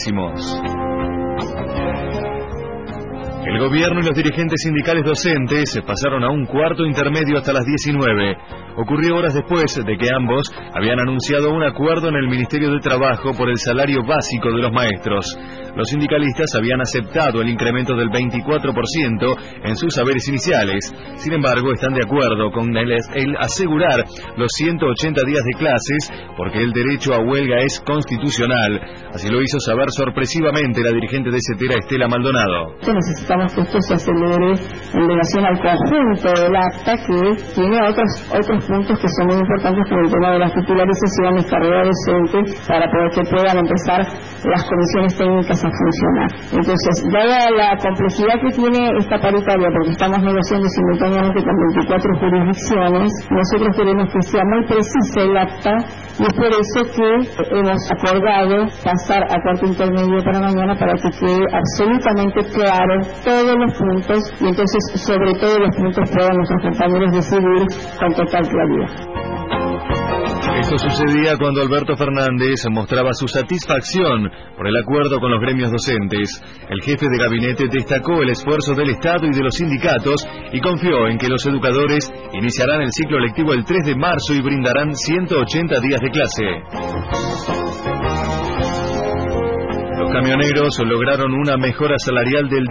décimos. El gobierno y los dirigentes sindicales docentes pasaron a un cuarto intermedio hasta las 19. Ocurrió horas después de que ambos habían anunciado un acuerdo en el Ministerio de Trabajo por el salario básico de los maestros. Los sindicalistas habían aceptado el incremento del 24% en sus saberes iniciales. Sin embargo, están de acuerdo con el asegurar los 180 días de clases porque el derecho a huelga es constitucional. Así lo hizo saber sorpresivamente la dirigente de CETERA, Estela Maldonado. Necesitamos que esto se acelere en relación al conjunto del acta, que tiene otros puntos que son muy importantes, como el tema de las titularizaciones, carrera docente, para poder que puedan empezar las comisiones técnicas a funcionar. Entonces, dada la complejidad que tiene esta paritaria, porque estamos negociando simultáneamente con 24 jurisdicciones, nosotros queremos que sea muy precisa el acta, y es por eso que hemos acordado pasar a cuarto intermedio para mañana, para que quede absolutamente claro todos los puntos, y entonces sobre todos los puntos puedan nuestros compañeros decidir con total claridad. Esto sucedía cuando Alberto Fernández mostraba su satisfacción por el acuerdo con los gremios docentes. El jefe de gabinete destacó el esfuerzo del Estado y de los sindicatos y confió en que los educadores iniciarán el ciclo lectivo el 3 de marzo y brindarán 180 días de clase. Los camioneros lograron una mejora salarial del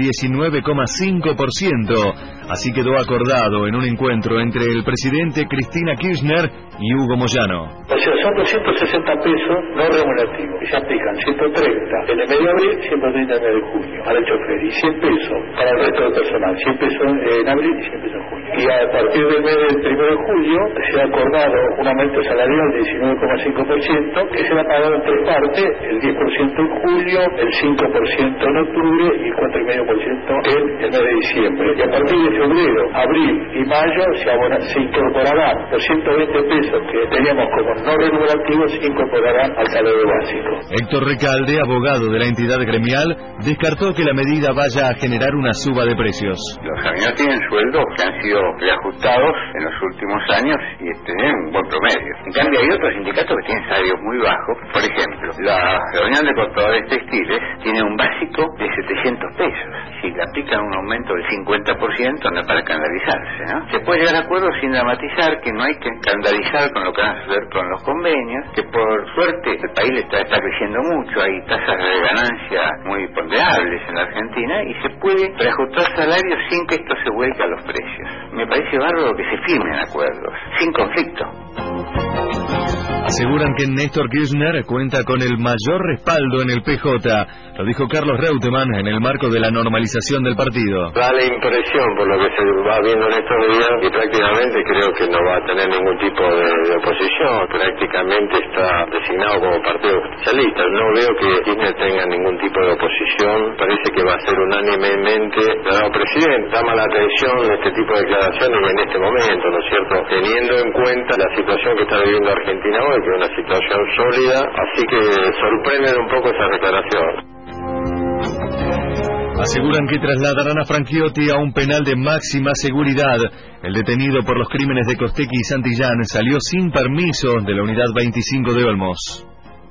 19,5%. Así quedó acordado en un encuentro entre el presidente Cristina Kirchner y Hugo Moyano. O sea, son 260 pesos no remunerativos y se aplican 130 en el mes de abril, 130 en el mes de junio para el chofer y 100 pesos para el resto del personal, 100 pesos en abril y 100 pesos en junio. Y a partir del mes del 1 de julio se ha acordado un aumento salarial de 19,5% que será pagado en tres partes, el 10% en julio, el 5% en octubre y el 4,5% en el mes de diciembre. Y a partir de febrero, abril y mayo se incorporarán los 120 pesos que teníamos como no remunerativos, se incorporarán al salario básico. Héctor Recalde, abogado de la entidad gremial, descartó que la medida vaya a generar una suba de precios. Los camioneros tienen sueldos que han sido reajustados en los últimos años y tienen un buen promedio. En cambio hay otros sindicatos que tienen salarios muy bajos. Por ejemplo, la Reunión de Cortadores Textiles tiene un básico de 700 pesos. Si le aplican un aumento del 50%, no es para escandalizarse, ¿no? Se puede llegar a acuerdos sin dramatizar, que no hay que escandalizar con lo que van a suceder con los convenios, que por suerte el país está creciendo mucho, hay tasas de ganancia muy ponderables en la Argentina y se puede reajustar salarios sin que esto se vuelque a los precios. Me parece bárbaro que se firmen acuerdos, sin conflicto. Aseguran que Néstor Kirchner cuenta con el mayor respaldo en el PJ. Lo dijo Carlos Reutemann en el marco de la normalización del partido. Da la impresión, por lo que se va viendo en estos días, que prácticamente creo que no va a tener ningún tipo de oposición. Prácticamente está designado como partido socialista. No veo que Kirchner tenga ningún tipo de oposición. Parece que va a ser unánimemente dado presidente. Llama la atención este tipo de declaraciones en este momento, ¿no es cierto? Teniendo en cuenta la situación que está viviendo Argentina hoy, que es una situación sólida, así que sorprenden un poco esa declaración. Aseguran que trasladarán a Franchiotti a un penal de máxima seguridad. El detenido por los crímenes de Costecchi y Santillán salió sin permiso de la unidad 25 de Olmos.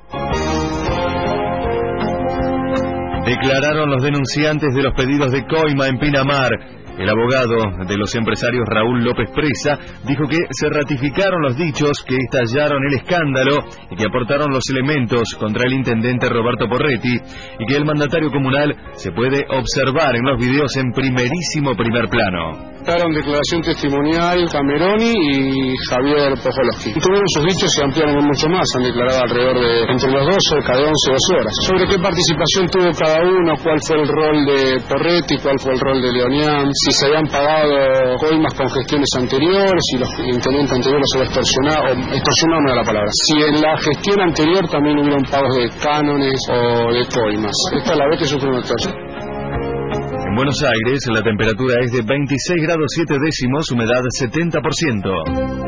Declararon los denunciantes de los pedidos de coima en Pinamar. El abogado de los empresarios Raúl López Presa dijo que se ratificaron los dichos que estallaron el escándalo y que aportaron los elementos contra el intendente Roberto Porretti y que el mandatario comunal se puede observar en los videos en primerísimo primer plano. Declaración testimonial Cameroni y Javier Pojolowski. Tuvieron sus dichos y ampliaron mucho más, han declarado alrededor de entre los dos o cada 11 o 12 horas. Sobre qué participación tuvo cada uno, cuál fue el rol de Porretti, cuál fue el rol de Leonian, si se habían pagado coimas con gestiones anteriores, si los intendentes anteriores se extorsionado, extorsionado no era la palabra, si en la gestión anterior también hubieron pagos de cánones o de coimas. Esta es la vez que sufre una extorsión. En Buenos Aires la temperatura es de 26 grados 7 décimos, humedad 70%.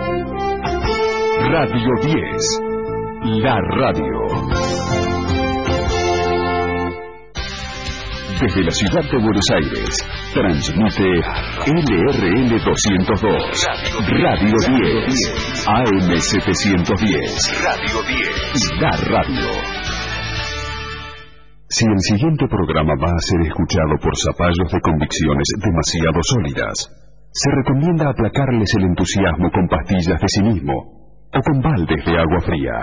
Radio 10, la radio. Desde la ciudad de Buenos Aires, transmite LRL 202, Radio 10, AM 710, Radio 10, la radio. Si el siguiente programa va a ser escuchado por zapallos de convicciones demasiado sólidas, se recomienda aplacarles el entusiasmo con pastillas de cinismo o con baldes de agua fría.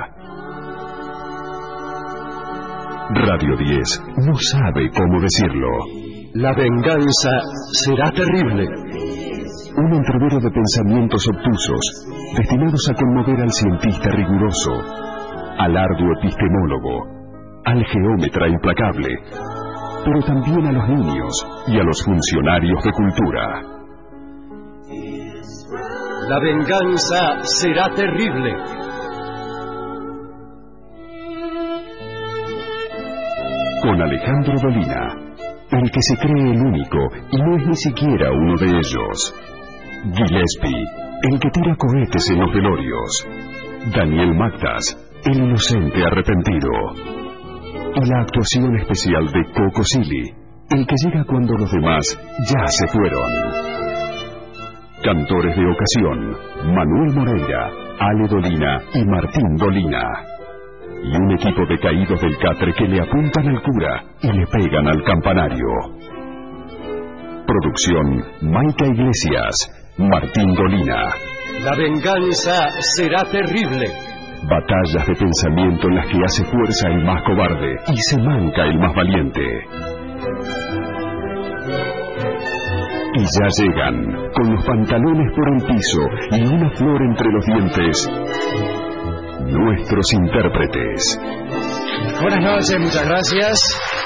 Radio 10 no sabe cómo decirlo. La venganza será terrible. Un entrevero de pensamientos obtusos, destinados a conmover al cientista riguroso, al arduo epistemólogo, al geómetra implacable, pero también a los niños y a los funcionarios de cultura. La venganza será terrible. Con Alejandro Dolina, el que se cree el único y no es ni siquiera uno de ellos. Gillespie, el que tira cohetes en los velorios. Daniel Mactas, el inocente arrepentido. Y la actuación especial de Coco Silly, el que llega cuando los demás ya se fueron. Cantores de ocasión: Manuel Moreira, Ale Dolina y Martín Dolina. Y un equipo de caídos del catre que le apuntan al cura y le pegan al campanario. Producción: Maica Iglesias, Martín Dolina. La venganza será terrible. Batallas de pensamiento en las que hace fuerza el más cobarde y se manca el más valiente. Y ya llegan, con los pantalones por el piso y una flor entre los dientes, nuestros intérpretes. Buenas noches, muchas gracias.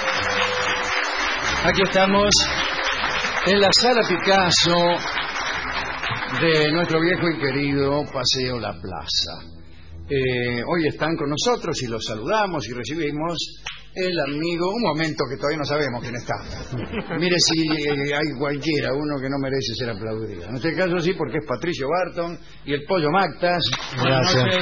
Aquí estamos en la Sala Picasso de nuestro viejo y querido Paseo La Plaza. Hoy están con nosotros y los saludamos y recibimos el amigo, un momento que todavía no sabemos quién está. Mire si hay cualquiera, uno que no merece ser aplaudido. En este caso sí, porque es Patricio Barton y el Pollo Mactas. Gracias.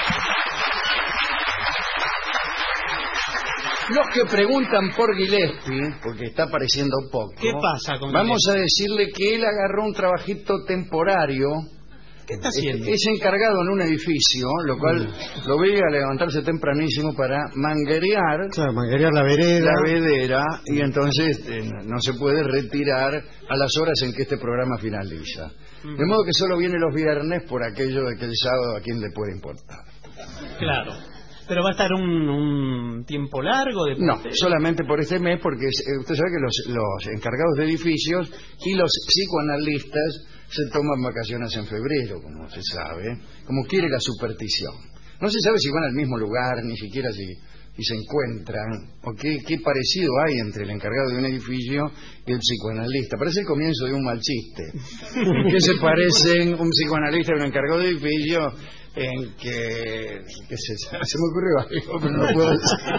Los que preguntan por Gillespie, porque está apareciendo poco, ¿qué pasa con vamos a decirle que él agarró un trabajito temporario. ¿Qué está haciendo? Es encargado en un edificio, lo cual lo obliga a levantarse tempranísimo para manguerear, manguerear la vedera, y entonces no se puede retirar a las horas en que este programa finaliza. De modo que solo viene los viernes por aquello de que el sábado a quién le puede importar. Claro. ¿Pero va a estar un tiempo largo? No, solamente por este mes, porque usted sabe que los encargados de edificios y los psicoanalistas se toman vacaciones en febrero, como se sabe, como quiere la superstición. No se sabe si van al mismo lugar, ni siquiera si se encuentran, o qué parecido hay entre el encargado de un edificio y el psicoanalista. Parece el comienzo de un mal chiste. ¿En qué se parecen un psicoanalista y un encargado de edificio? En que se me ocurrió algo, pero no puedo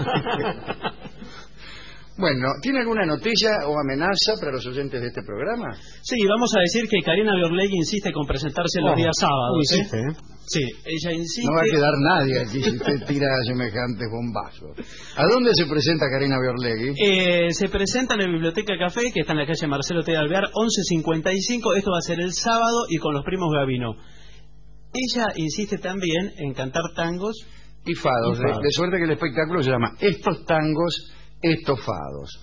decir. Bueno, ¿tiene alguna noticia o amenaza para los oyentes de este programa? Sí, vamos a decir que Karina Biorlegui insiste con presentarse los días sábados. Sí, ella insiste. No va a quedar nadie aquí si usted tira semejantes bombazos. ¿A dónde se presenta Karina Biorlegui? Se presenta en la Biblioteca Café, que está en la calle Marcelo T. de Alvear, 1155. Esto va a ser el sábado y con los primos Gavino. Ella insiste también en cantar tangos y fados. De suerte que el espectáculo se llama Estos Tangos Estofados.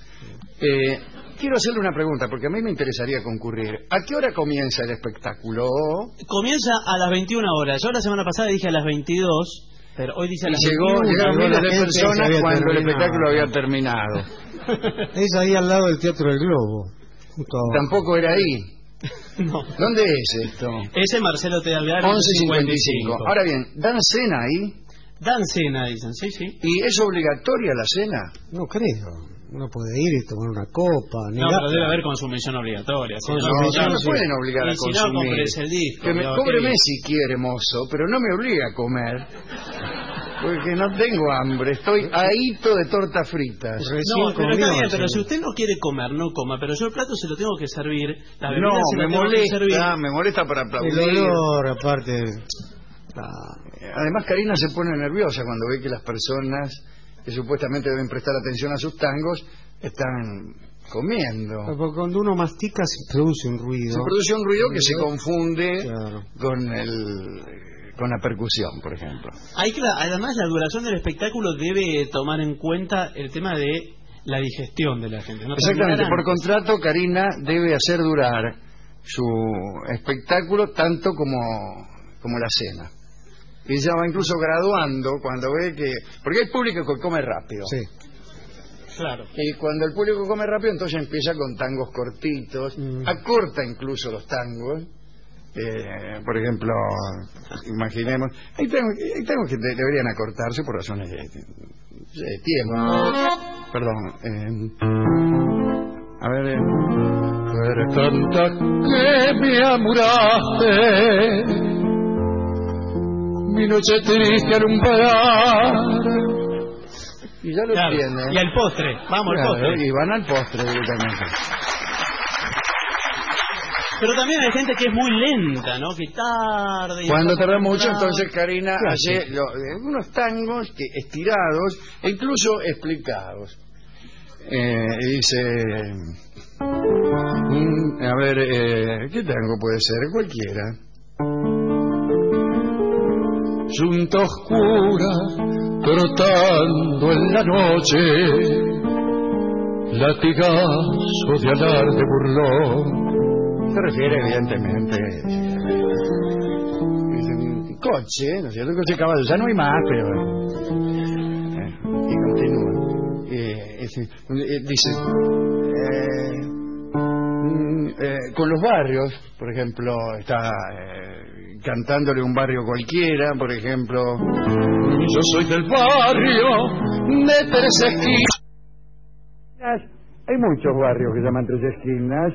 Quiero hacerle una pregunta, porque a mí me interesaría concurrir. ¿A qué hora comienza el espectáculo? Comienza a las 21 horas. Yo la semana pasada dije a las 22, pero hoy dice a las 21. Llegaron miles de personas cuando el espectáculo había terminado. Es ahí al lado del Teatro del Globo. Tampoco era ahí. No. ¿Dónde es esto? Es en Marcelo T. de Alvear, 1155. Ahora bien, ¿dan cena ahí? Dan cena, dicen, sí. ¿Y es obligatoria la cena? No creo. Uno puede ir y tomar una copa. No, pero debe haber consumición obligatoria. No me pueden obligar a consumir. Si no, compres el disco. Cóbreme si quiere, mozo, pero no me obligue a comer. Porque no tengo hambre, estoy ahito de tortas fritas. No, pero está bien, pero si usted no quiere comer, no coma, pero yo el plato se lo tengo que servir. La bebida no, se la tengo que servir. Me molesta para aplaudir. El olor, aparte. Además, Karina se pone nerviosa cuando ve que las personas que supuestamente deben prestar atención a sus tangos están comiendo. Porque cuando uno mastica se produce un ruido. Se produce un ruido que se confunde con la percusión, por ejemplo. Además, la duración del espectáculo debe tomar en cuenta el tema de la digestión de la gente. ¿No? Exactamente, Terminarán. por contrato Karina debe hacer durar su espectáculo tanto como la cena. Ella va incluso graduando cuando ve que... Porque hay público que come rápido. Sí. Claro. Y cuando el público come rápido, entonces empieza con tangos cortitos, acorta incluso los tangos. Por ejemplo, imaginemos... Hay tangos que deberían acortarse por razones de tiempo. Perdón. A ver... Tú eres tanta que me amuraste, mi noche triste alumbrará. Y ya lo Claro. tiene. Y al postre, vamos al postre. Y van al postre directamente. Pero también hay gente que es muy lenta, ¿no? Que tarde. Cuando tarda mucho, entonces Karina hace unos tangos estirados e incluso explicados. Dice... a ver, ¿qué tango puede ser? Cualquiera. Junta oscura, trotando en la noche, latigazo de alarde burlón. Se refiere evidentemente es un coche, ¿no es cierto? Un coche de caballo, ya no hay más, pero y continúa. Dice con los barrios, por ejemplo, está cantándole un barrio cualquiera, por ejemplo. Yo soy del barrio de Tres Esquinas. Hay muchos barrios que llaman Tres Esquinas.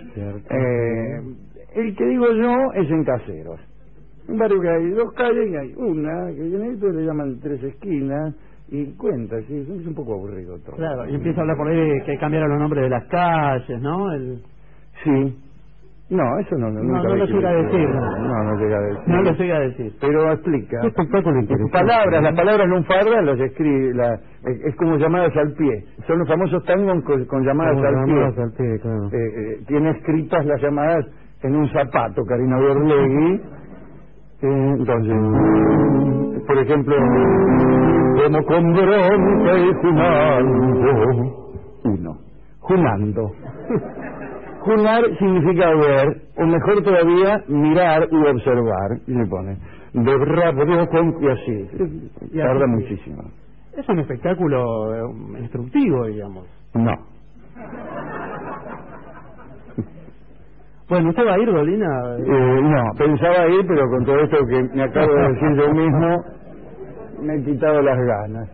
El que digo yo es en Caseros. Un barrio que hay dos calles y hay una que viene y le llaman Tres Esquinas y cuenta, sí, es un poco aburrido todo. Claro, y empieza a hablar por ahí de que cambiaron los nombres de las calles, ¿no? Sí. No, eso no No lo llega a decir. No llega a decir. No lo llega a decir. Pero explica. Qué espectáculo interesante. Las palabras lunfardas las escribe, es como llamadas al pie. Son los famosos tangos con llamadas al pie. Claro. Tiene escritas las llamadas en un zapato, Karina Borlegui. Entonces, por ejemplo, como con bronca y junando. Junando. Junar significa ver, o mejor todavía, mirar u observar. Y le pone, de rápido y así. Tarda muchísimo. Es un espectáculo instructivo, digamos. No. Bueno, ¿usted va a ir, Dolina? No, pensaba ir, pero con todo esto que me acabo de decir yo mismo, me he quitado las ganas.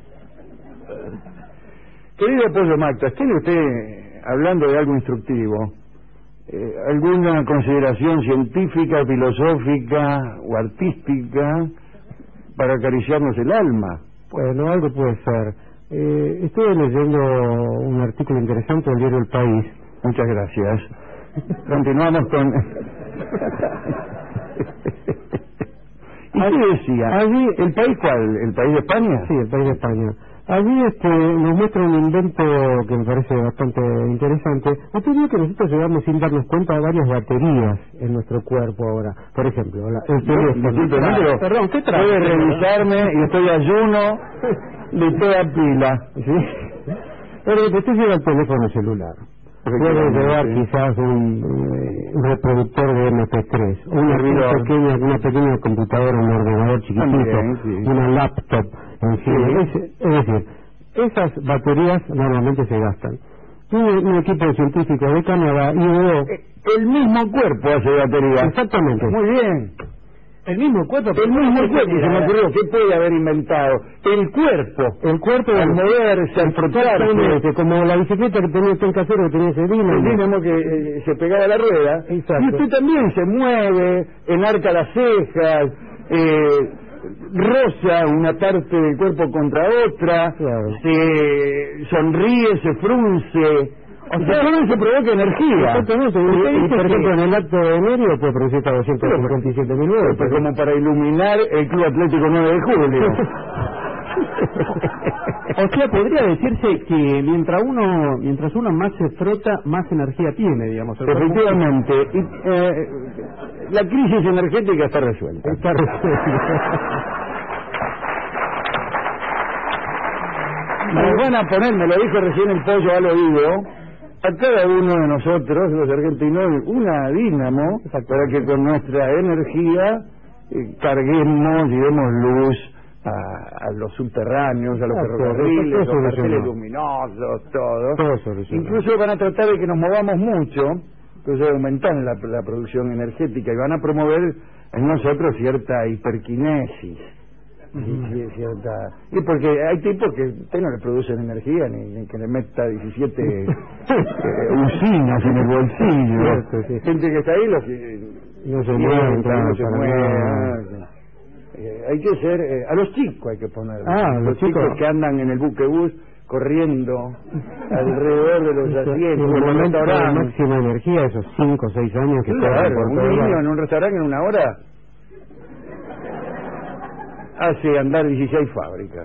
Querido Pollo Mactas, ¿tiene usted, hablando de algo instructivo, alguna consideración científica, filosófica o artística para acariciarnos el alma? Bueno, algo puede ser. Estuve leyendo un artículo interesante del diario El País. Muchas gracias. Continuamos con... ¿Y qué decía? Allí, ¿el país cuál? ¿El país de España? Sí, el país de España. Allí nos muestra un invento que me parece bastante interesante. Ha tenido que nosotros llevamos sin darnos cuenta de varias baterías en nuestro cuerpo ahora. Por ejemplo, el teléfono. Perdón, ¿qué trae? Puede revisarme y estoy ayuno de toda pila. ¿Sí? Pero usted lleva el teléfono celular. Puede llevar quizás un reproductor de MP3, una pequeña computadora, un ordenador chiquitito, una laptop, en fin. Es decir, esas baterías normalmente se gastan. Un equipo científico de Canadá ideó... El mismo cuerpo hace batería. Exactamente. Muy bien. El mismo cuerpo. Se me ocurrió, ¿qué puede haber inventado? El cuerpo al moverse, al frotarse, como la bicicleta que tenía usted en Casero, que tenía ese dínamo que se pegaba a la rueda. Exacto. Y usted también se mueve, enarca las cejas, roza una parte del cuerpo contra otra, se sonríe, se frunce. O sea, todo eso provoca energía. Exactamente. Y por ejemplo, en el acto de enero puede producir hasta 257.000 euros. Pues como para iluminar el Club Atlético 9 de Julio. O sea, podría decirse que mientras uno más se frota, más energía tiene, digamos. Efectivamente. Y, la crisis energética está resuelta. Nos van a poner, me lo dijo recién el Pollo al oído, a cada uno de nosotros, los argentinos, una dínamo para que con nuestra energía carguemos y demos luz a los subterráneos, a los ferrocarriles, a los carteles luminosos, todo. Incluso van a tratar de que nos movamos mucho, entonces aumentar la producción energética y van a promover en nosotros cierta hiperquinesis. Y porque hay tipos que no le producen energía ni que le meta 17 usinas en el bolsillo. Gente que está ahí no se mueve. Hay que ser a los chicos hay que poner los chicos que andan en el buquebús corriendo alrededor de los asientos la máxima energía, esos 5 o 6 años que un niño en un restaurante en una hora hace andar 16 fábricas.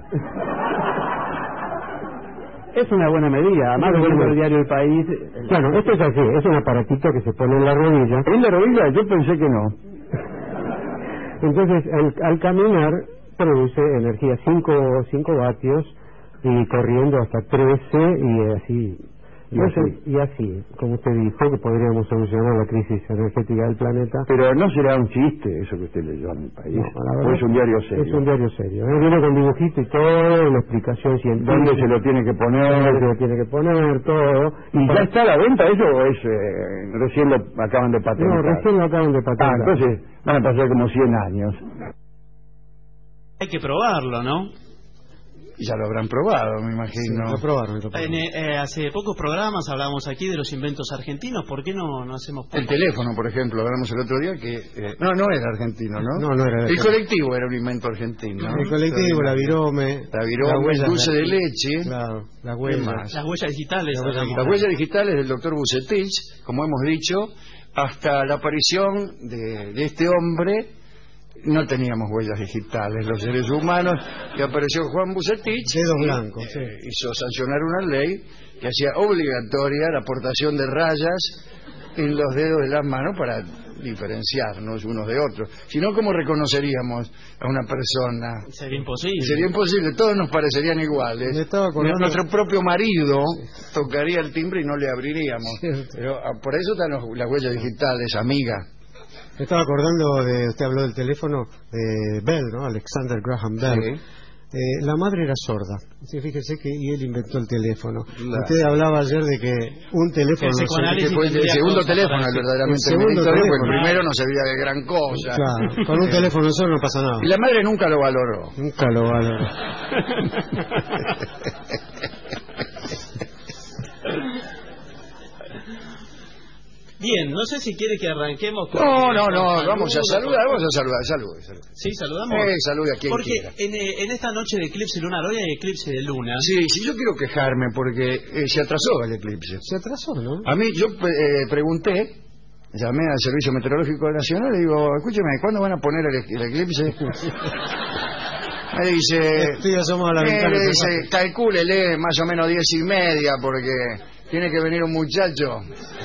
Es una buena medida, además del diario El País. Bueno, esto es así, es un aparatito que se pone en la rodilla. ¿En la rodilla? Yo pensé que no. Entonces, al caminar, produce energía 5 vatios y corriendo hasta 13 y así. Y así, como usted dijo, que podríamos solucionar la crisis energética del planeta. Pero no será un chiste eso que usted leyó en El País. No, es un diario serio. Es un diario serio. Viene con dibujito y todo, una explicación científica. ¿Dónde se lo tiene que poner? ¿Dónde se lo tiene que poner? Todo. ¿Y ya está a la venta eso o es recién lo acaban de patentar? No, recién lo acaban de patentar. Entonces van a pasar como 100 años. Hay que probarlo, ¿no? Ya lo habrán probado, me imagino. Sí, lo probaron. Hace pocos programas hablábamos aquí de los inventos argentinos. ¿Por qué no hacemos poco? El teléfono, por ejemplo, hablamos el otro día que... no era argentino, ¿no? No era. El colectivo era un invento argentino, ¿no? El colectivo, la virome, el dulce de leche. Claro, las huellas. Las huellas digitales. Las huellas digitales del doctor Bucetich, como hemos dicho, hasta la aparición de este hombre... No teníamos huellas digitales los seres humanos, y apareció Juan Bucetich, dedos blancos, hizo sancionar una ley que hacía obligatoria la aportación de rayas en los dedos de las manos para diferenciarnos unos de otros. Si no, ¿cómo reconoceríamos a una persona? Sería imposible. Sería imposible, todos nos parecerían iguales. Nuestro propio marido tocaría el timbre y no le abriríamos. Pero por eso están las huellas digitales, amiga. Me estaba acordando usted habló del teléfono de Bell, ¿no? Alexander Graham Bell. Sí. La madre era sorda. Sí, fíjese y él inventó el teléfono. Usted hablaba ayer de que un teléfono... el segundo teléfono es verdaderamente meritorio, porque el primero no servía de gran cosa. Claro, con un teléfono solo no pasa nada. Y la madre nunca lo valoró. Nunca lo valoró. Bien, no sé si quiere que arranquemos con... No, vamos a saludar. Salude. Sí, saludamos. Salude a quien porque quiera. En esta noche de eclipse lunar, hoy hay eclipse de luna. Sí, yo quiero quejarme porque se atrasó el eclipse. Se atrasó, ¿no? A mí, yo pregunté, llamé al Servicio Meteorológico Nacional y digo, escúcheme, ¿cuándo van a poner el eclipse? Me dice, estoy asomado a la ventana. Dice, calcúlele más o menos 10:30 porque... Tiene que venir un muchacho.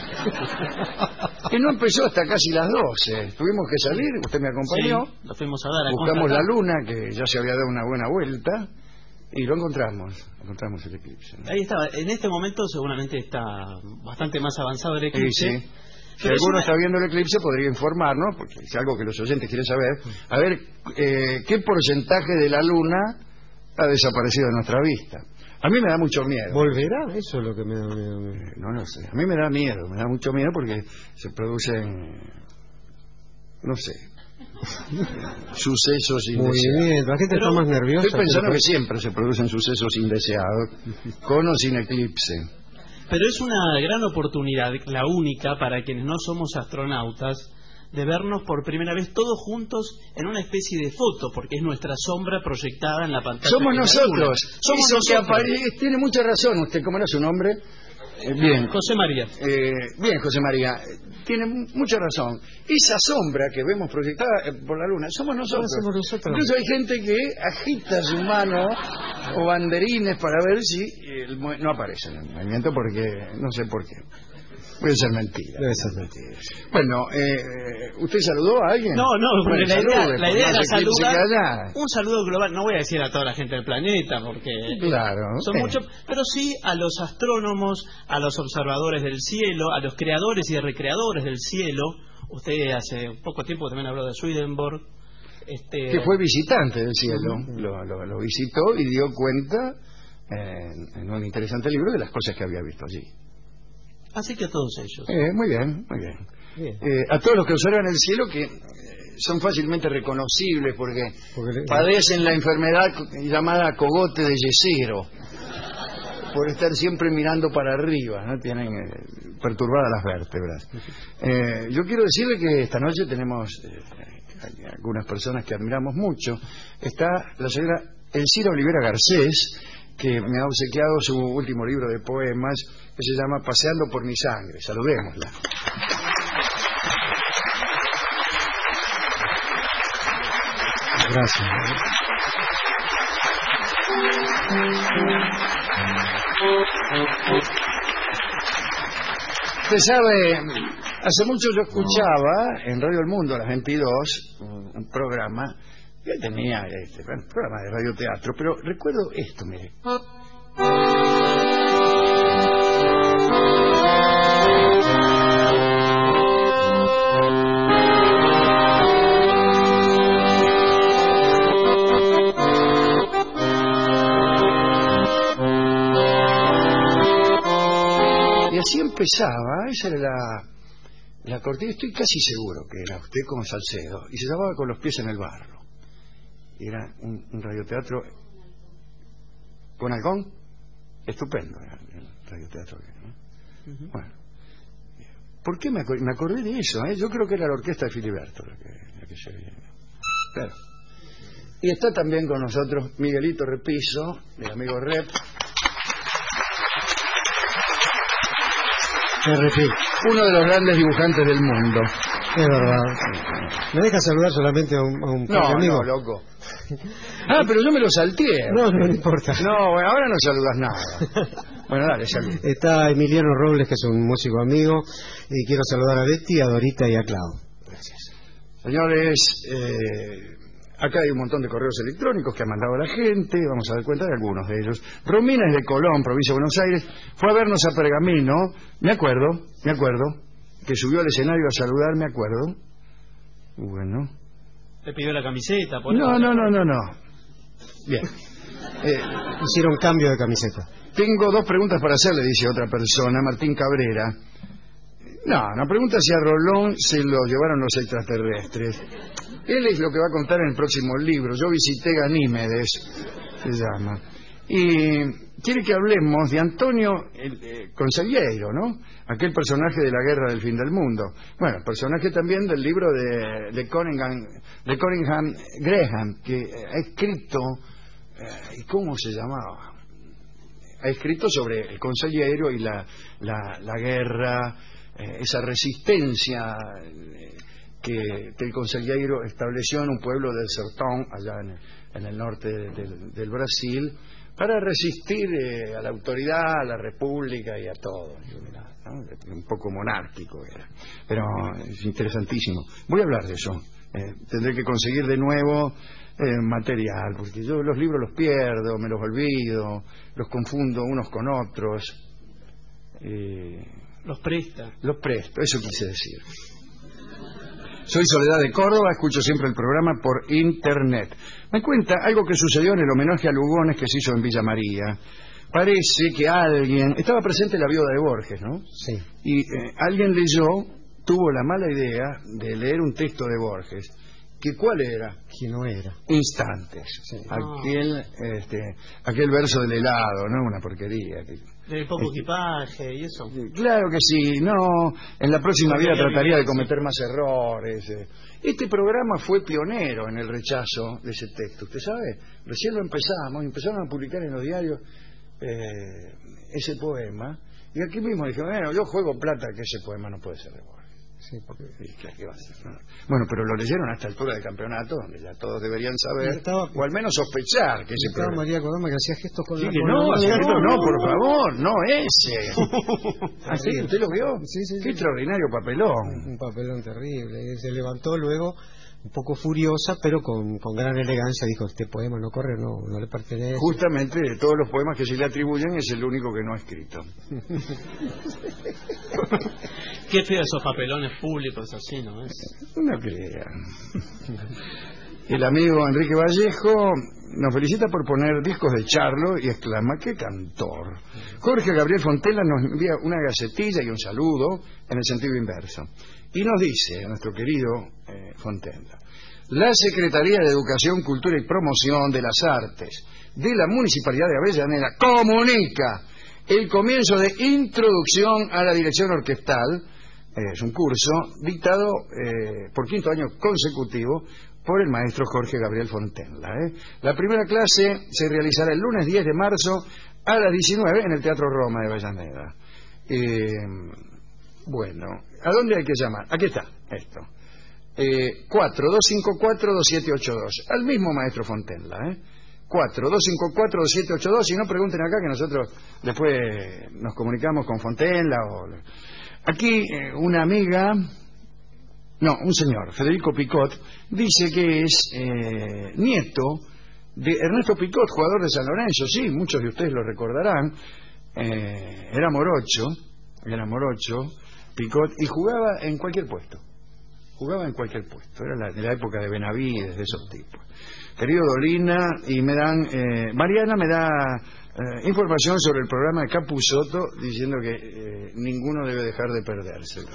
Y no empezó hasta casi las 12. Tuvimos que salir, usted me acompañó. Sí, lo fuimos a dar. Buscamos la luna, que ya se había dado una buena vuelta, y lo encontramos. Encontramos el eclipse, ¿no? Ahí estaba. En este momento seguramente está bastante más avanzado el eclipse. Sí. Si alguno está viendo el eclipse podría informarnos, porque es algo que los oyentes quieren saber, a ver qué porcentaje de la luna ha desaparecido de nuestra vista. A mí me da mucho miedo. ¿Volverá? Eso es lo que me da miedo. No lo sé. A mí me da mucho miedo porque se producen, no sé, sucesos indeseados. La gente está más nerviosa. Estoy pensando que siempre se producen sucesos indeseados, con o sin eclipse. Pero es una gran oportunidad, la única para quienes no somos astronautas, de vernos por primera vez todos juntos en una especie de foto, porque es nuestra sombra proyectada en la pantalla. Somos nosotros. Tiene mucha razón usted. ¿Cómo era su nombre? Bien. José María. Bien, José María. Tiene mucha razón. Esa sombra que vemos proyectada por la luna, somos nosotros. Incluso hay gente que agita su mano o banderines para ver si no aparece en el movimiento, porque no sé por qué. Puede ser mentira. Debe ser mentira. Bueno, ¿usted saludó a alguien? No, bueno, la idea era saludar. Un saludo global. No voy a decir a toda la gente del planeta, porque son muchos, pero sí a los astrónomos, a los observadores del cielo, a los creadores y recreadores del cielo. Usted hace poco tiempo también habló de Swedenborg. Que fue visitante del cielo. Lo visitó y dio cuenta en un interesante libro de las cosas que había visto allí. Así que a todos ellos. Muy bien. A todos los que observan el cielo, que son fácilmente reconocibles porque padecen la enfermedad llamada cogote de yesero, por estar siempre mirando para arriba, ¿no? Tienen perturbadas las vértebras. Yo quiero decirle que esta noche tenemos algunas personas que admiramos mucho. Está la señora Elcira Olivera Garcés, que me ha obsequiado su último libro de poemas, que se llama Paseando por mi sangre. Saludémosla. Gracias. Usted sabe, hace mucho yo escuchaba en Radio El Mundo a las 22 un programa que tenía un programa de radioteatro, pero recuerdo esto, mire. Y así empezaba, esa era la cortina, estoy casi seguro que era usted con Salcedo, y se llamaba Con los pies en el barro. Era un radioteatro con Halcón, estupendo era el radioteatro, ¿no? Bueno, ¿por qué me acordé de eso? Yo creo que era la orquesta de Filiberto la que se veía. Claro. Y está también con nosotros Miguelito Repiso, el amigo Rep. Uno de los grandes dibujantes del mundo. Es verdad. ¿Me deja saludar solamente a un amigo? No, loco. Pero yo me lo salteé. No importa. No, ahora no saludas nada. Bueno, dale, salud. Está Emiliano Robles, que es un músico amigo, y quiero saludar a Betty, a Dorita y a Clau. Gracias. Señores, acá hay un montón de correos electrónicos que ha mandado la gente, vamos a dar cuenta de algunos de ellos. Romina es de Colón, provincia de Buenos Aires, fue a vernos a Pergamino, me acuerdo, que subió al escenario a saludar, me acuerdo. Bueno. ¿Le pidió la camiseta? No. Bien. Hicieron cambio de camiseta. Tengo dos preguntas para hacerle, dice otra persona, Martín Cabrera. No, pregunta si a Rolón se lo llevaron los extraterrestres. Él es lo que va a contar en el próximo libro. Yo visité Ganímedes, se llama. Y quiere que hablemos de Antonio Consigliero, ¿no? Aquel personaje de la Guerra del Fin del Mundo. Bueno, personaje también del libro de Cunningham Graham, que ha escrito, ¿cómo se llamaba? Ha escrito sobre el Consigliero y la guerra, esa resistencia que el Consigliero estableció en un pueblo del Sertón, allá en el norte del Brasil, para resistir a la autoridad, a la república y a todo, ¿no? Un poco monárquico era, pero es interesantísimo. Voy a hablar de eso. Tendré que conseguir de nuevo material, porque yo los libros los pierdo, me los olvido, los confundo unos con otros. Los presto, eso quise decir. Soy Soledad de Córdoba, escucho siempre el programa por internet. Me cuenta algo que sucedió en el homenaje a Lugones que se hizo en Villa María. Parece que alguien... Estaba presente la viuda de Borges, ¿no? Sí. Y alguien tuvo la mala idea de leer un texto de Borges. ¿Cuál era? Que no era. Instantes. Sí. Aquel verso del helado, ¿no? Una porquería. De poco equipaje y eso. Claro que sí, no. En la próxima vida trataría de cometer más errores. Este programa fue pionero en el rechazo de ese texto. ¿Usted sabe? Recién lo empezaron a publicar en los diarios ese poema. Y aquí mismo dije, bueno, yo juego plata que ese poema no puede ser de Borges. Sí, porque... ¿Qué va a hacer? ¿No? Bueno, pero lo leyeron a esta altura del campeonato, donde ya todos deberían saber, o al menos sospechar que ese estaba programa... María Kodama que hacía gestos con Sí, la que mano. no, por favor, no ese. ¿Ah, sí? ¿Usted lo vio? Sí. Qué extraordinario papelón. Un papelón terrible. Se levantó luego un poco furiosa, pero con gran elegancia dijo: este poema no corre, no le pertenece. Justamente de todos los poemas que se le atribuyen es el único que no ha escrito. Qué feo esos papelones públicos así, ¿no es? No crean. El amigo Enrique Vallejo nos felicita por poner discos de Charlo y exclama: ¡qué cantor! Jorge Gabriel Fontella nos envía una gacetilla y un saludo en el sentido inverso. Y nos dice, nuestro querido Fontella: la Secretaría de Educación, Cultura y Promoción de las Artes de la Municipalidad de Avellaneda comunica el comienzo de introducción a la dirección orquestal. Es un curso dictado por quinto año consecutivo por el maestro Jorge Gabriel Fontella. La primera clase se realizará el lunes 10 de marzo a las 19 en el Teatro Roma de Avellaneda. Bueno, ¿a dónde hay que llamar? Aquí está, esto. 4-254-2782. Al mismo maestro Fontella, 4-254-2782. Si no, pregunten acá que nosotros después nos comunicamos con Fontella. Aquí una amiga... No, un señor, Federico Picot, dice que es nieto de Ernesto Picot, jugador de San Lorenzo. Sí, muchos de ustedes lo recordarán. Era morocho, Picot, y jugaba en cualquier puesto. Era de la época de Benavides, de esos tipos. Querido Dolina, y Mariana me da información sobre el programa de Capusotto, diciendo que ninguno debe dejar de perdérselo.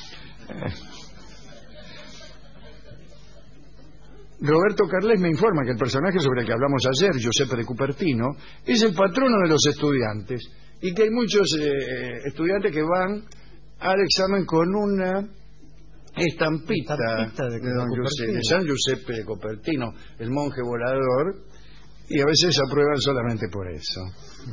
Roberto Carles me informa que el personaje sobre el que hablamos ayer, Giuseppe de Cupertino, es el patrono de los estudiantes y que hay muchos estudiantes que van al examen con una estampita de San Giuseppe de Cupertino, el monje volador, y a veces aprueban solamente por eso.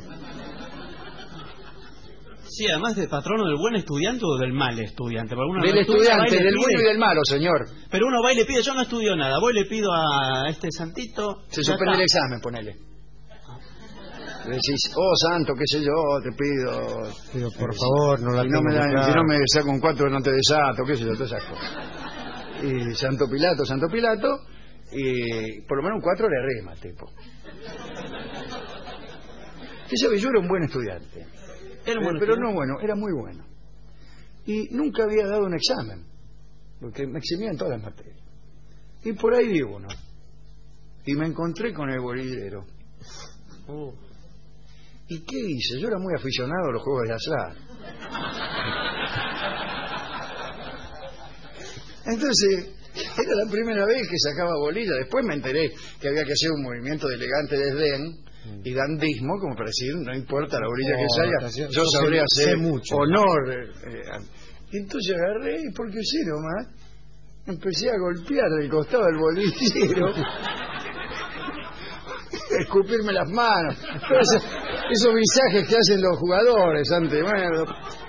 Sí, además de patrono del buen estudiante o del mal estudiante. Del estudiante, del bueno y del malo, señor. Pero uno va y le pide: yo no estudio nada, voy y le pido a este santito... Se suspende el examen, ponele. Le decís: oh santo, qué sé yo, te pido... Pero por favor, no la si no me saco un 4 no te desato, qué sé yo, todas esas cosas. Y Santo Pilato, y por lo menos un 4 le rema, tipo. ¿Qué sabe? Yo era un buen estudiante. Pero no bueno, era muy bueno. Y nunca había dado un examen, porque me eximía en todas las materias. Y por ahí di uno. Y me encontré con el bolillero. ¿Y qué hice? Yo era muy aficionado a los juegos de azar. Entonces, era la primera vez que sacaba bolilla. Después me enteré que había que hacer un movimiento de elegante desdén y dandismo, como para decir: no importa la bolilla que salga, yo sabré hacer honor. Y entonces agarré, y porque sí nomás, empecé a golpear del costado del bolillero, escupirme las manos, esos visajes que hacen los jugadores antes. Bueno,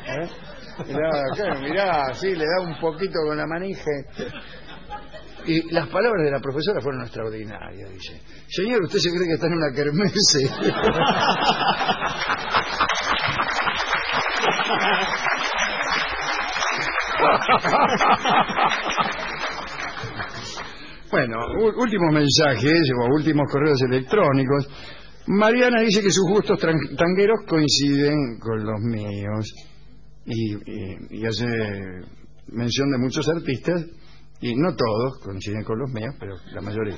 mirá, sí, le da un poquito con la manija. Y las palabras de la profesora fueron extraordinarias. Dice: señor, ¿usted se cree que está en una kermesse? Bueno, últimos mensajes o últimos correos electrónicos. Mariana dice que sus gustos tangueros coinciden con los míos y hace mención de muchos artistas. Y no todos coinciden con los míos, pero la mayoría.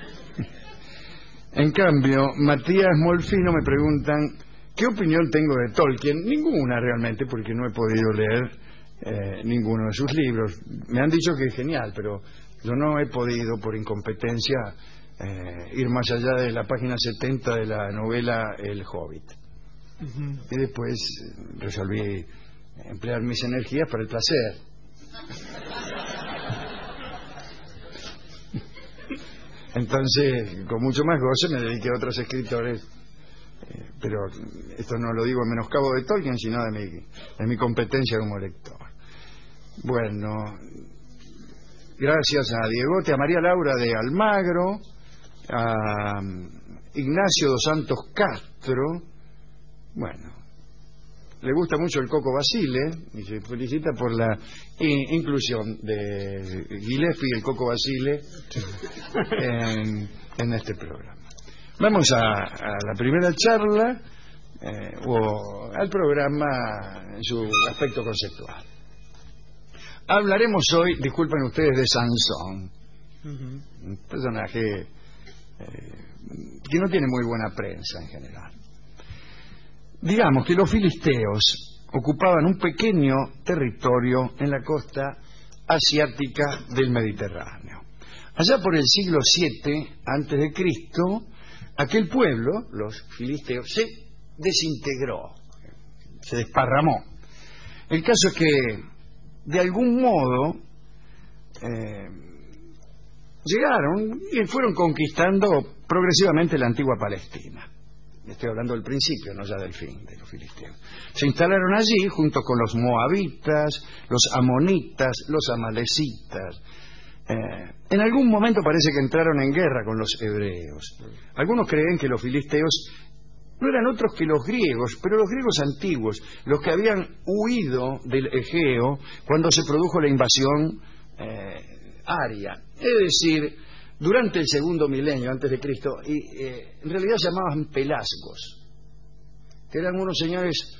En cambio, Matías Molfino me preguntan qué opinión tengo de Tolkien. Ninguna realmente, porque no he podido leer ninguno de sus libros. Me han dicho que es genial, pero yo no he podido, por incompetencia, ir más allá de la página 70 de la novela El Hobbit. Y después resolví emplear mis energías para el placer. Entonces, con mucho más goce me dediqué a otros escritores, pero esto no lo digo en menoscabo de Tolkien, sino de mi competencia como lector. Bueno, gracias a Diegote, a María Laura de Almagro, a Ignacio dos Santos Castro. Bueno, le gusta mucho el Coco Basile y se felicita por la inclusión de Gillespie y el Coco Basile en este programa. Vamos a la primera charla o al programa en su aspecto conceptual. Hablaremos hoy, disculpen ustedes, de Sansón, un personaje que no tiene muy buena prensa en general. Digamos que los filisteos ocupaban un pequeño territorio en la costa asiática del Mediterráneo. Allá por el siglo VII a.C., aquel pueblo, los filisteos, se desintegró, se desparramó. El caso es que, de algún modo, llegaron y fueron conquistando progresivamente la antigua Palestina. Estoy hablando del principio, no ya del fin de los filisteos. Se instalaron allí junto con los moabitas, los amonitas, los amalecitas. En algún momento parece que entraron en guerra con los hebreos. Algunos creen que los filisteos no eran otros que los griegos, pero los griegos antiguos, los que habían huido del Egeo cuando se produjo la invasión aria. Es decir, durante el segundo milenio antes de Cristo, y en realidad se llamaban pelasgos, que eran unos señores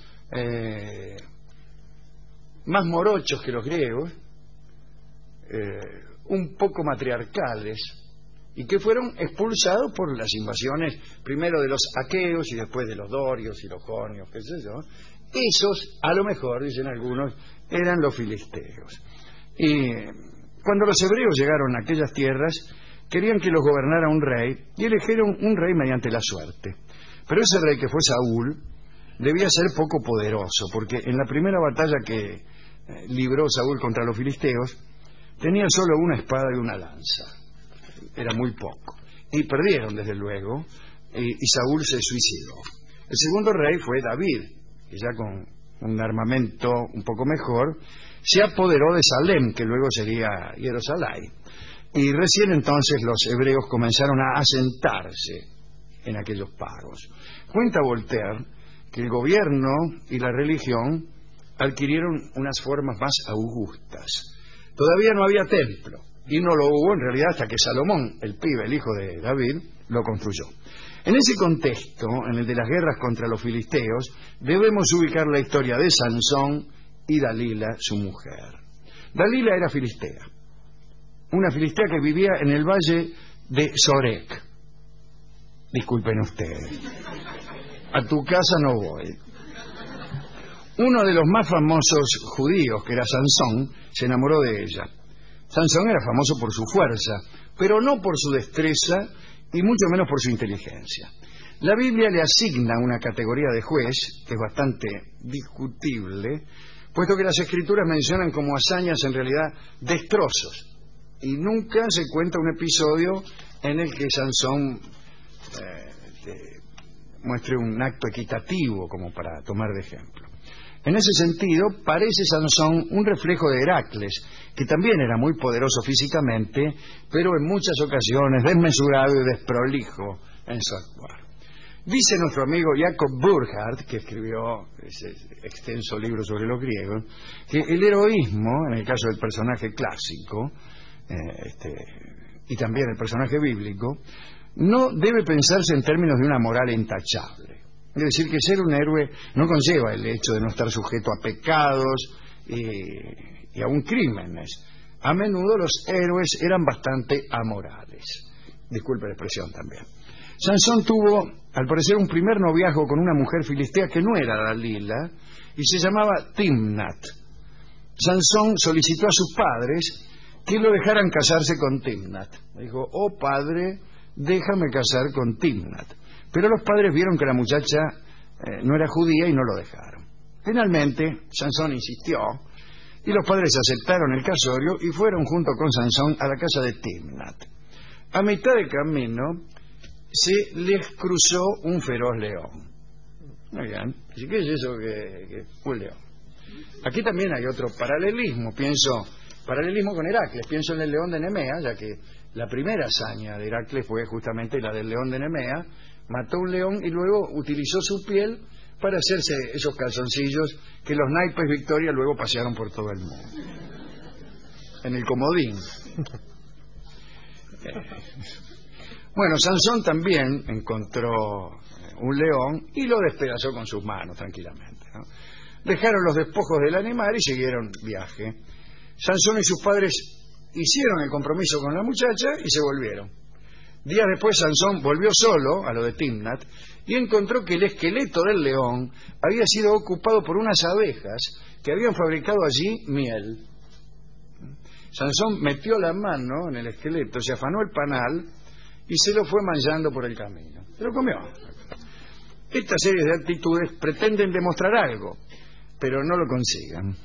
más morochos que los griegos, un poco matriarcales, y que fueron expulsados por las invasiones primero de los aqueos y después de los dorios y los jonios, qué sé yo. Esos, a lo mejor, dicen algunos, eran los filisteos. Y cuando los hebreos llegaron a aquellas tierras, querían que los gobernara un rey, y eligieron un rey mediante la suerte. Pero ese rey, que fue Saúl, debía ser poco poderoso, porque en la primera batalla que libró Saúl contra los filisteos, tenía solo una espada y una lanza. Era muy poco. Y perdieron, desde luego, y Saúl se suicidó. El segundo rey fue David, que ya con un armamento un poco mejor, se apoderó de Salem, que luego sería Jerusalén. Y recién entonces los hebreos comenzaron a asentarse en aquellos pagos. Cuenta Voltaire que el gobierno y la religión adquirieron unas formas más augustas. Todavía no había templo, y no lo hubo en realidad hasta que Salomón, el pibe, el hijo de David, lo construyó. En ese contexto, en el de las guerras contra los filisteos, debemos ubicar la historia de Sansón y Dalila, su mujer. Dalila era filistea, una filistea que vivía en el valle de Sorek. Disculpen ustedes, a tu casa no voy. Uno de los más famosos judíos, que era Sansón, se enamoró de ella. Sansón era famoso por su fuerza, pero no por su destreza y mucho menos por su inteligencia. La Biblia le asigna una categoría de juez que es bastante discutible, puesto que las escrituras mencionan como hazañas en realidad destrozos, y nunca se cuenta un episodio en el que Sansón muestre un acto equitativo como para tomar de ejemplo. En ese sentido, parece Sansón un reflejo de Heracles, que también era muy poderoso físicamente, pero en muchas ocasiones desmesurado y desprolijo en su actuar. Dice nuestro amigo Jacob Burckhardt, que escribió ese extenso libro sobre los griegos, que el heroísmo, en el caso del personaje clásico, y también el personaje bíblico, no debe pensarse en términos de una moral intachable. Es decir, que ser un héroe no conlleva el hecho de no estar sujeto a pecados y aún crímenes. A menudo los héroes eran bastante amorales. Disculpe la expresión también. Sansón tuvo, al parecer, un primer noviazgo con una mujer filistea que no era Dalila y se llamaba Timnat. Sansón solicitó a sus padres que lo dejaran casarse con Timnat. Dijo: oh padre, déjame casar con Timnat. Pero los padres vieron que la muchacha no era judía y no lo dejaron. Finalmente, Sansón insistió y los padres aceptaron el casorio y fueron junto con Sansón a la casa de Timnat. A mitad de camino se les cruzó un feroz león. Muy bien. ¿Qué es eso que un león? Aquí también hay otro paralelismo, paralelismo con Heracles, pienso en el león de Nemea, ya que la primera hazaña de Heracles fue justamente la del león de Nemea. Mató un león y luego utilizó su piel para hacerse esos calzoncillos que los naipes Victoria luego pasearon por todo el mundo. En el comodín. Bueno, Sansón también encontró un león y lo despedazó con sus manos tranquilamente, ¿no? Dejaron los despojos del animal y siguieron viaje. Sansón y sus padres hicieron el compromiso con la muchacha y se volvieron. Días después Sansón volvió solo a lo de Timnat y encontró que el esqueleto del león había sido ocupado por unas abejas que habían fabricado allí miel. Sansón metió la mano en el esqueleto, se afanó el panal y se lo fue manchando por el camino. Se lo comió. Esta serie de actitudes pretenden demostrar algo, pero no lo consigan.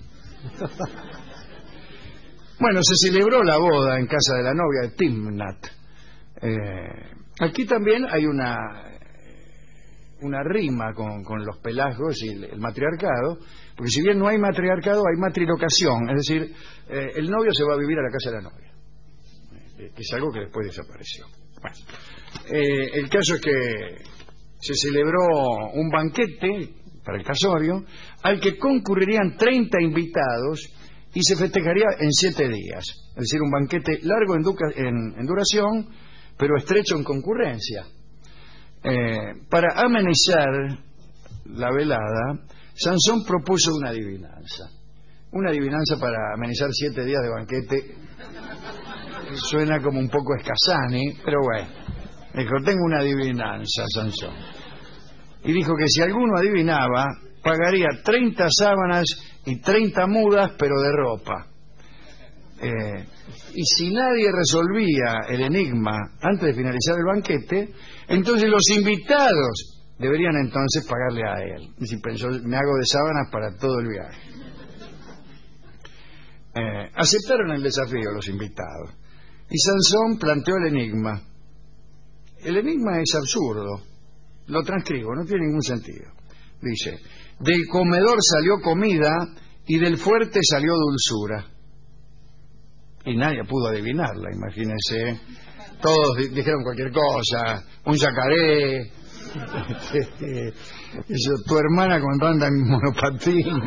Bueno, se celebró la boda en casa de la novia de Timnat. Aquí también hay una rima con los pelagos y el matriarcado, porque si bien no hay matriarcado, hay matrilocación, es decir, el novio se va a vivir a la casa de la novia, que es algo que después desapareció. Bueno, el caso es que se celebró un banquete para el casorio al que concurrirían 30 invitados y se festejaría en 7 días, es decir, un banquete largo en duración, pero estrecho en concurrencia. Para amenizar la velada, Sansón propuso una adivinanza. Una adivinanza para amenizar 7 días de banquete suena como un poco escasani, pero bueno. Dijo, tengo una adivinanza, Sansón. Y dijo que si alguno adivinaba, pagaría 30 sábanas y 30 mudas, pero de ropa. Y si nadie resolvía el enigma antes de finalizar el banquete, entonces los invitados deberían entonces pagarle a él. Y si pensó, me hago de sábanas para todo el viaje. Aceptaron el desafío los invitados y Sansón planteó el enigma. El enigma es absurdo, lo transcribo, no tiene ningún sentido. Dice, del comedor salió comida y del fuerte salió dulzura. Y nadie pudo adivinarla, imagínense. Todos dijeron cualquier cosa, un yacaré, tu hermana cuando anda en monopatín.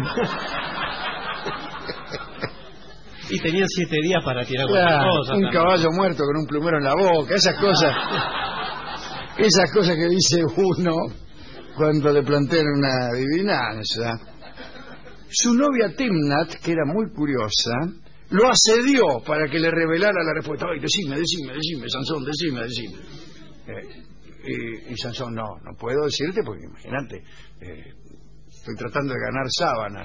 Y tenía 7 días para tirar claro, cualquier cosa. Un también. caballo muerto con un plumero en la boca, esas cosas que dice uno cuando le plantean una adivinanza. Su novia Timnat, que era muy curiosa, lo asedió para que le revelara la respuesta. Ay, decime, Sansón, decime. Y Sansón, no puedo decirte porque imagínate, estoy tratando de ganar sábanas.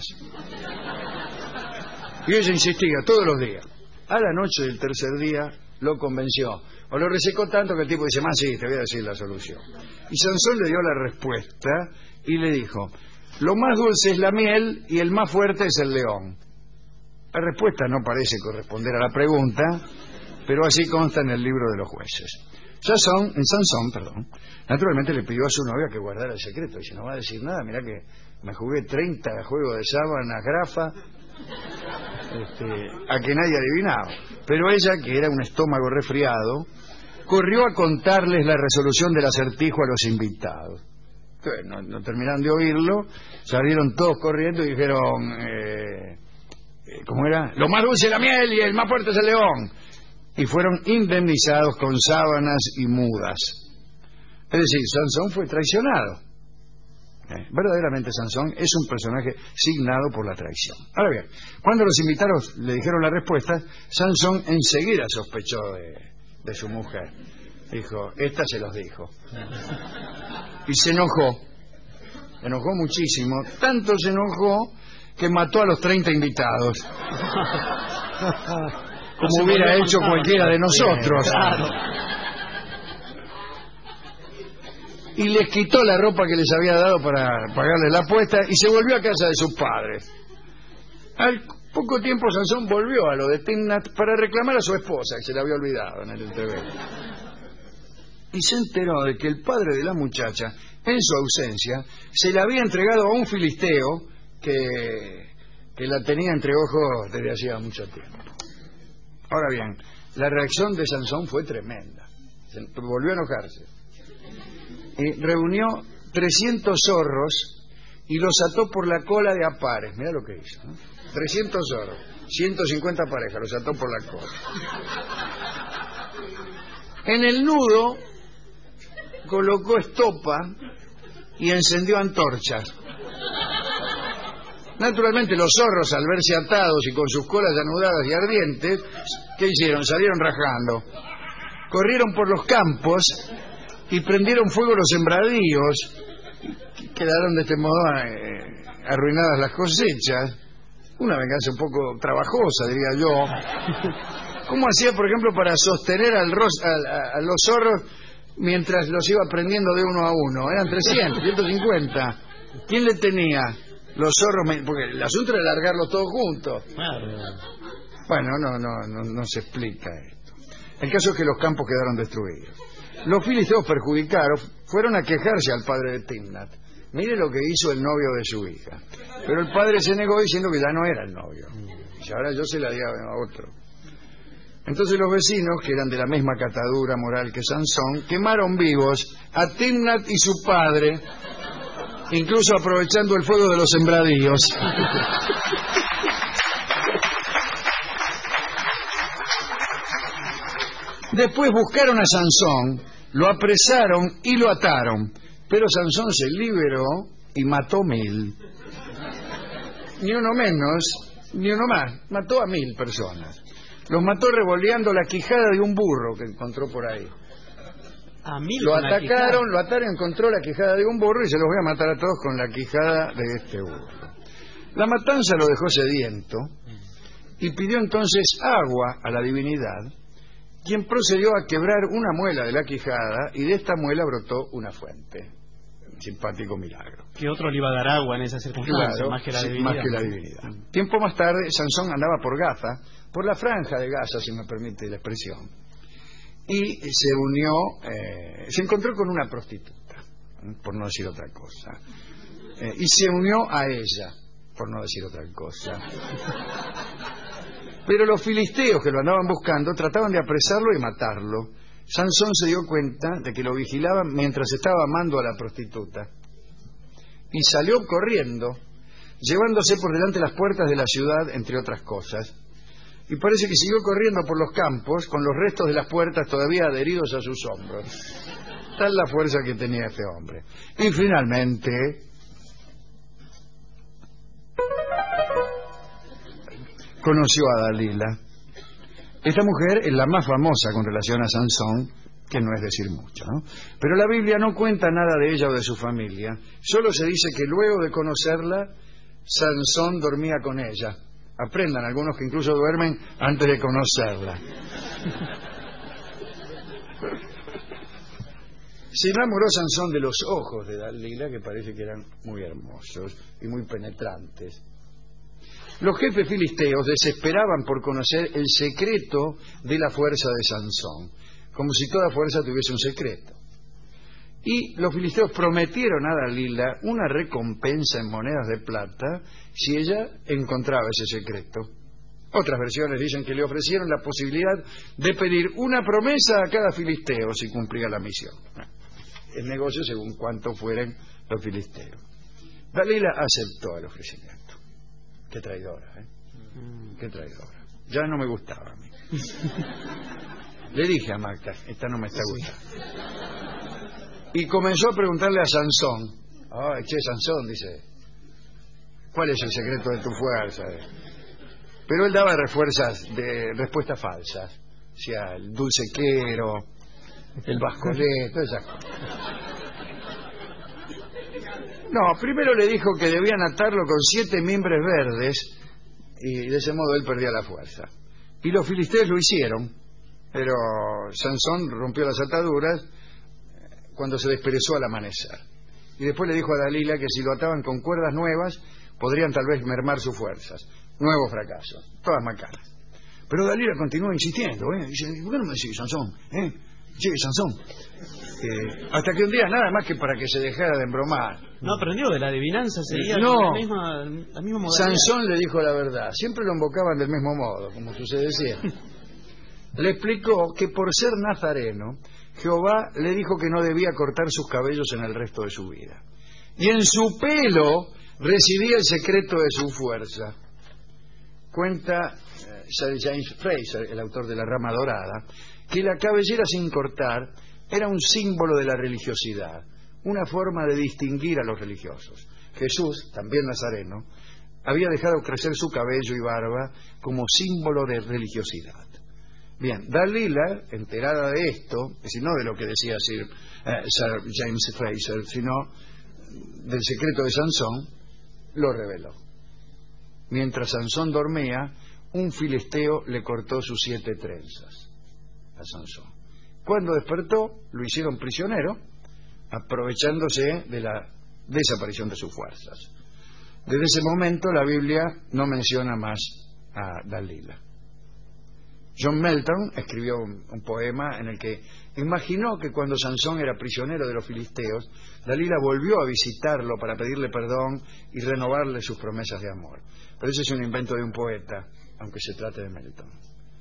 Y ella insistía todos los días. A la noche del tercer día lo convenció. O lo resecó tanto que el tipo dice, sí, te voy a decir la solución. Y Sansón le dio la respuesta y le dijo, lo más dulce es la miel y el más fuerte es el león. La respuesta no parece corresponder a la pregunta, pero así consta en el libro de los jueces. Sansón, naturalmente le pidió a su novia que guardara el secreto. Dice, no va a decir nada, mirá que me jugué 30 juegos de sábanas, grafa, a que nadie adivinaba. Pero ella, que era un estómago resfriado, corrió a contarles la resolución del acertijo a los invitados. No terminaron de oírlo, salieron todos corriendo y dijeron, ¿cómo era? Lo más dulce es la miel y el más fuerte es el león. Y fueron indemnizados con sábanas y mudas. Es decir, Sansón fue traicionado. Verdaderamente Sansón es un personaje signado por la traición. Ahora bien, cuando los invitados le dijeron la respuesta, Sansón enseguida sospechó de su mujer. Dijo, esta se los dijo. Y se enojó muchísimo, tanto se enojó que mató a los 30 invitados. Como hubiera hecho cualquiera de nosotros. Claro. Y les quitó la ropa que les había dado para pagarles la apuesta y se volvió a casa de sus padres. Al poco tiempo Sansón volvió a lo de Timnat para reclamar a su esposa, que se la había olvidado en el entrevero. Y se enteró de que el padre de la muchacha, en su ausencia, se la había entregado a un filisteo que que la tenía entre ojos desde hacía mucho tiempo. Ahora bien, la reacción de Sansón fue tremenda. Volvió a enojarse. Y reunió 300 zorros y los ató por la cola de a pares. Mira lo que hizo, ¿no? 300 zorros, 150 parejas, los ató por la cola. En el nudo colocó estopa y encendió antorchas. Naturalmente los zorros, al verse atados y con sus colas anudadas y ardientes, ¿qué hicieron? Salieron rajando. Corrieron por los campos y prendieron fuego los sembradíos. Quedaron de este modo arruinadas las cosechas. Una venganza un poco trabajosa, diría yo. ¿Cómo hacía, por ejemplo, para sostener a los zorros mientras los iba prendiendo de uno a uno? Eran 300, 150. ¿Quién le tenía? Los zorros, porque el asunto era largarlos todos juntos. Bueno, no se explica esto. El caso es que los campos quedaron destruidos. Los filisteos perjudicados fueron a quejarse al padre de Timnat. Mire lo que hizo el novio de su hija. Pero el padre se negó diciendo que ya no era el novio. Y ahora yo se la di a otro. Entonces los vecinos, que eran de la misma catadura moral que Sansón, quemaron vivos a Timnat y su padre, incluso aprovechando el fuego de los sembradíos. Después buscaron a Sansón, lo apresaron y lo ataron, pero Sansón se liberó y mató 1000. Ni uno menos, ni uno más, mató a 1000 personas. Los mató revoleando la quijada de un burro que encontró por ahí. Lo ataron, encontró la quijada de un burro y se los voy a matar a todos con la quijada de este burro. La matanza lo dejó sediento y pidió entonces agua a la divinidad, quien procedió a quebrar una muela de la quijada y de esta muela brotó una fuente. Un simpático milagro. ¿Qué otro le iba a dar agua en esas circunstancias? Claro, más que la divinidad. Tiempo más tarde, Sansón andaba por Gaza, por la franja de Gaza, si me permite la expresión. Y se encontró con una prostituta, por no decir otra cosa, y se unió a ella, por no decir otra cosa. Pero los filisteos que lo andaban buscando trataban de apresarlo y matarlo. Sansón se dio cuenta de que lo vigilaban mientras estaba amando a la prostituta y salió corriendo, llevándose por delante las puertas de la ciudad, entre otras cosas. Y parece que siguió corriendo por los campos con los restos de las puertas todavía adheridos a sus hombros. Tal la fuerza que tenía este hombre. Y finalmente conoció a Dalila. Esta mujer es la más famosa con relación a Sansón, que no es decir mucho, ¿no? Pero la Biblia no cuenta nada de ella o de su familia. Solo se dice que luego de conocerla, Sansón dormía con ella. Aprendan algunos que incluso duermen antes de conocerla. Se enamoró Sansón de los ojos de Dalila, que parece que eran muy hermosos y muy penetrantes. Los jefes filisteos desesperaban por conocer el secreto de la fuerza de Sansón, como si toda fuerza tuviese un secreto. Y los filisteos prometieron a Dalila una recompensa en monedas de plata si ella encontraba ese secreto. Otras versiones dicen que le ofrecieron la posibilidad de pedir una promesa a cada filisteo si cumplía la misión. El negocio según cuánto fueran los filisteos. Dalila aceptó el ofrecimiento. Qué traidora, ¿eh? Qué traidora. Ya no me gustaba a mí. Le dije a Magda, esta no me está gustando. Y comenzó a preguntarle a Sansón. Ay, che, Sansón, dice, ¿cuál es el secreto de tu fuerza? Pero él daba respuestas falsas. O sea, el dulcequero, el bascolé, todas esas cosas. No, primero le dijo que debían atarlo con 7 mimbres verdes y de ese modo él perdía la fuerza. Y los filisteos lo hicieron, pero Sansón rompió las ataduras cuando se desperezó al amanecer. Y después le dijo a Dalila que si lo ataban con cuerdas nuevas podrían tal vez mermar sus fuerzas. Nuevo fracaso, todas macanas. Pero Dalila continuó insistiendo, Dice, ¿por qué no me decís, Sansón? Sí, Sansón. Hasta que un día, nada más que para que se dejara de embromar. No aprendió de la adivinanza, seguía No. la misma modalidad. Sansón le dijo la verdad. Siempre lo invocaban del mismo modo, como sucede siempre. Le explicó que por ser nazareno, Jehová le dijo que no debía cortar sus cabellos en el resto de su vida. Y en su pelo residía el secreto de su fuerza. Cuenta Sir James Fraser, el autor de La Rama Dorada, que la cabellera sin cortar era un símbolo de la religiosidad, una forma de distinguir a los religiosos. Jesús, también nazareno, había dejado crecer su cabello y barba como símbolo de religiosidad. Bien, Dalila, enterada de esto, es decir, no de lo que decía Sir James Fraser, sino del secreto de Sansón, lo reveló. Mientras Sansón dormía, un filisteo le cortó sus 7 trenzas a Sansón. Cuando despertó, lo hicieron prisionero, aprovechándose de la desaparición de sus fuerzas. Desde ese momento, la Biblia no menciona más a Dalila. John Milton escribió un poema en el que imaginó que cuando Sansón era prisionero de los filisteos, Dalila volvió a visitarlo para pedirle perdón y renovarle sus promesas de amor. Pero ese es un invento de un poeta, aunque se trate de Milton.